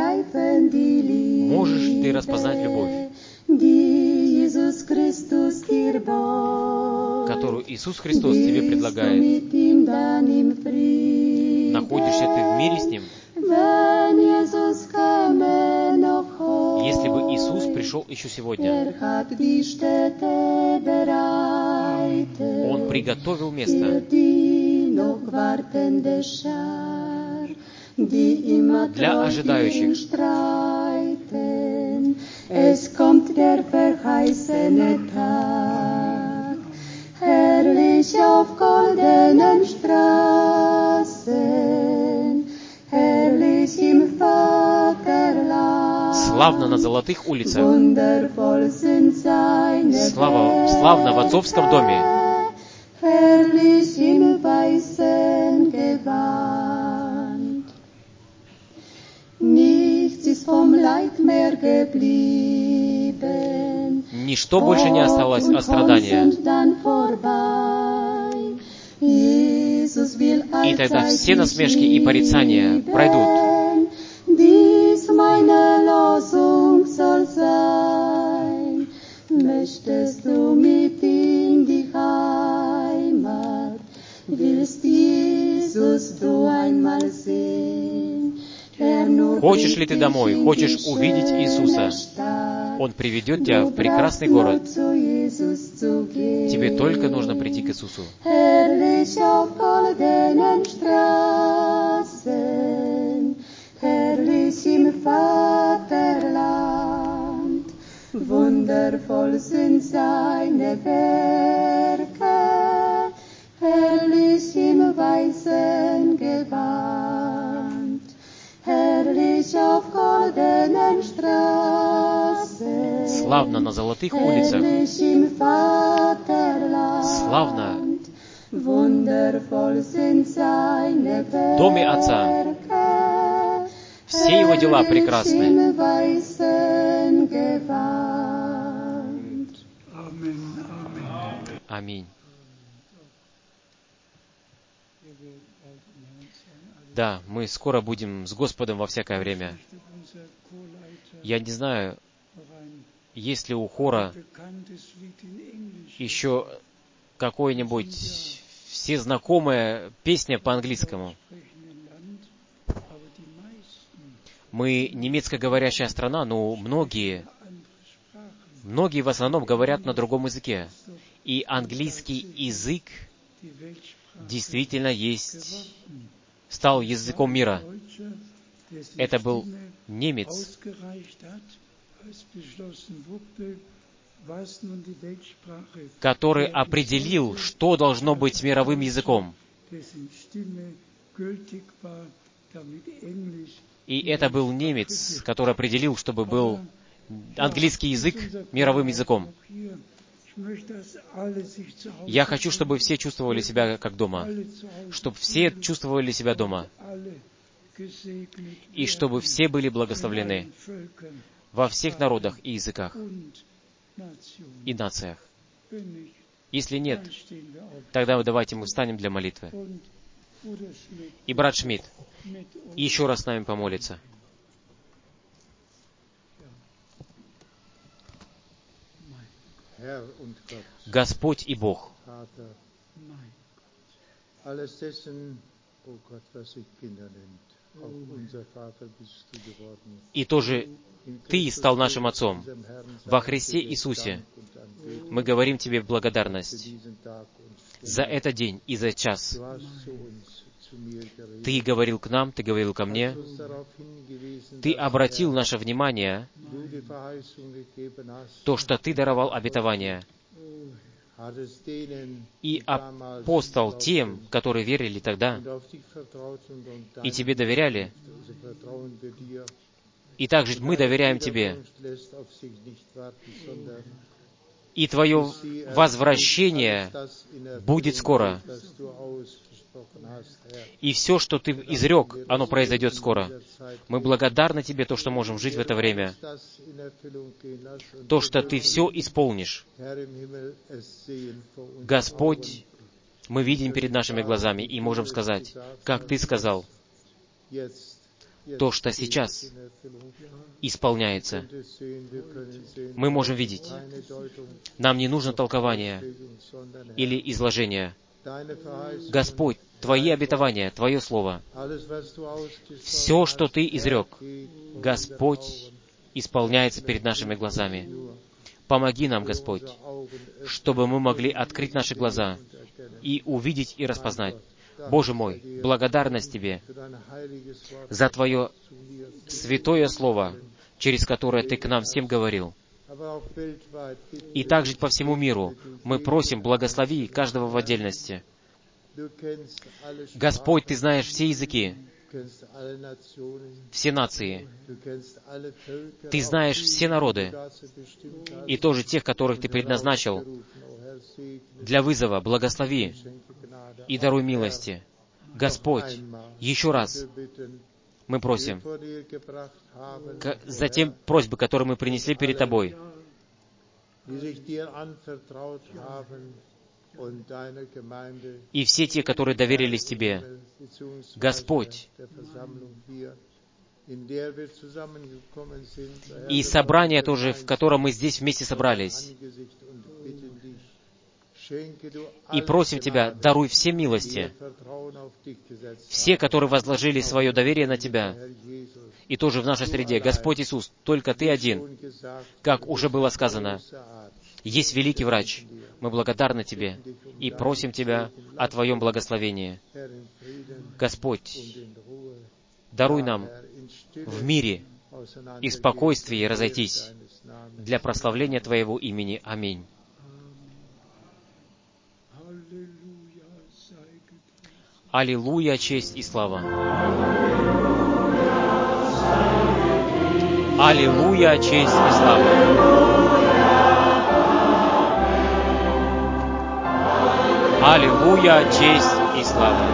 Можешь ты распознать любовь, которую Иисус Христос тебе предлагает? Находишься ты в мире с Ним? Если бы Иисус пришел еще сегодня, Он приготовил место для ожидающих. Es kommt der verheißene Tag, herrlich auf goldenen Straßen, herrlich im Vaterland. Славно на золотых улицах, Wundervoll sind seine славно в отцовском доме, herrlich im weißen Gewand. Nichts ist vom Leid mehr geblieben. ничто больше не осталось от страдания. И тогда все насмешки и порицания пройдут. Dies meine Losung soll sein. Möchtest du mit in die Heimat? Willst Jesus du einmal sehen? Хочешь ли ты домой? Хочешь увидеть Иисуса? Он приведет тебя в прекрасный город. Тебе только нужно прийти к Иисусу. Herrlich auf goldenen Straßen, herrlich im Vaterland, wundervoll sind seine Werke, herrlich im weißen Gewand, herrlich auf goldenen Straßen, Славно на золотых улицах, herrlich im Vaterland, славно wundervoll sind seine в доме Отца. Все Его дела прекрасны. im weißen Gewand. Аминь. Да, мы скоро будем с Господом во всякое время. Я не знаю, есть ли у хора еще какой-нибудь всезнакомая песня по-английскому. Мы немецкоговорящая страна, но многие в основном говорят на другом языке. И английский язык действительно стал языком мира. Это был немец, который определил, что должно быть мировым языком. И это был немец, который определил, чтобы был английский язык мировым языком. Я хочу, чтобы все чувствовали себя как дома, чтобы все чувствовали себя дома, и чтобы все были благословлены во всех народах и языках и нациях. Если нет, тогда давайте мы встанем для молитвы. И брат Шмидт еще раз с нами помолится. Господь и Бог, и тоже Ты стал нашим Отцом. Во Христе Иисусе мы говорим Тебе благодарность за этот день и за час. Ты говорил к нам, Ты говорил ко мне. Ты обратил наше внимание, то, что Ты даровал обетование. И апостол тем, которые верили тогда, и Тебе доверяли, и также мы доверяем Тебе. И Твое возвращение будет скоро. И все, что Ты изрек, оно произойдет скоро. Мы благодарны Тебе, то, что можем жить в это время. То, что Ты все исполнишь. Господь, мы видим перед нашими глазами и можем сказать, как Ты сказал, то, что сейчас исполняется. Мы можем видеть. Нам не нужно толкование или изложение. Господь, Твои обетования, Твое Слово, все, что Ты изрек, Господь, исполняется перед нашими глазами. Помоги нам, Господь, чтобы мы могли открыть наши глаза и увидеть и распознать. Боже мой, благодарность Тебе за Твое святое Слово, через которое Ты к нам всем говорил. И также по всему миру мы просим, благослови каждого в отдельности. Господь, Ты знаешь все языки, все нации. Ты знаешь все народы, и тоже тех, которых Ты предназначил для вызова. Благослови и даруй милости. Господь, еще раз мы просим за те просьбы, которые мы принесли перед Тобой, и все те, которые доверились Тебе. Господь, и собрание тоже, в котором мы здесь вместе собрались, и просим Тебя, даруй все милости, все, которые возложили свое доверие на Тебя, и тоже в нашей среде. Господь Иисус, только Ты один, как уже было сказано, есть великий врач. Мы благодарны Тебе и просим Тебя о Твоем благословении. Господь, даруй нам в мире и спокойствии разойтись для прославления Твоего имени. Аминь. Аллилуйя, честь и слава. Аллилуйя, честь и слава. Аллилуйя, честь и слава.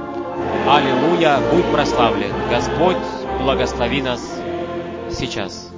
Аллилуйя, будь прославлен. Господь, благослови нас сейчас.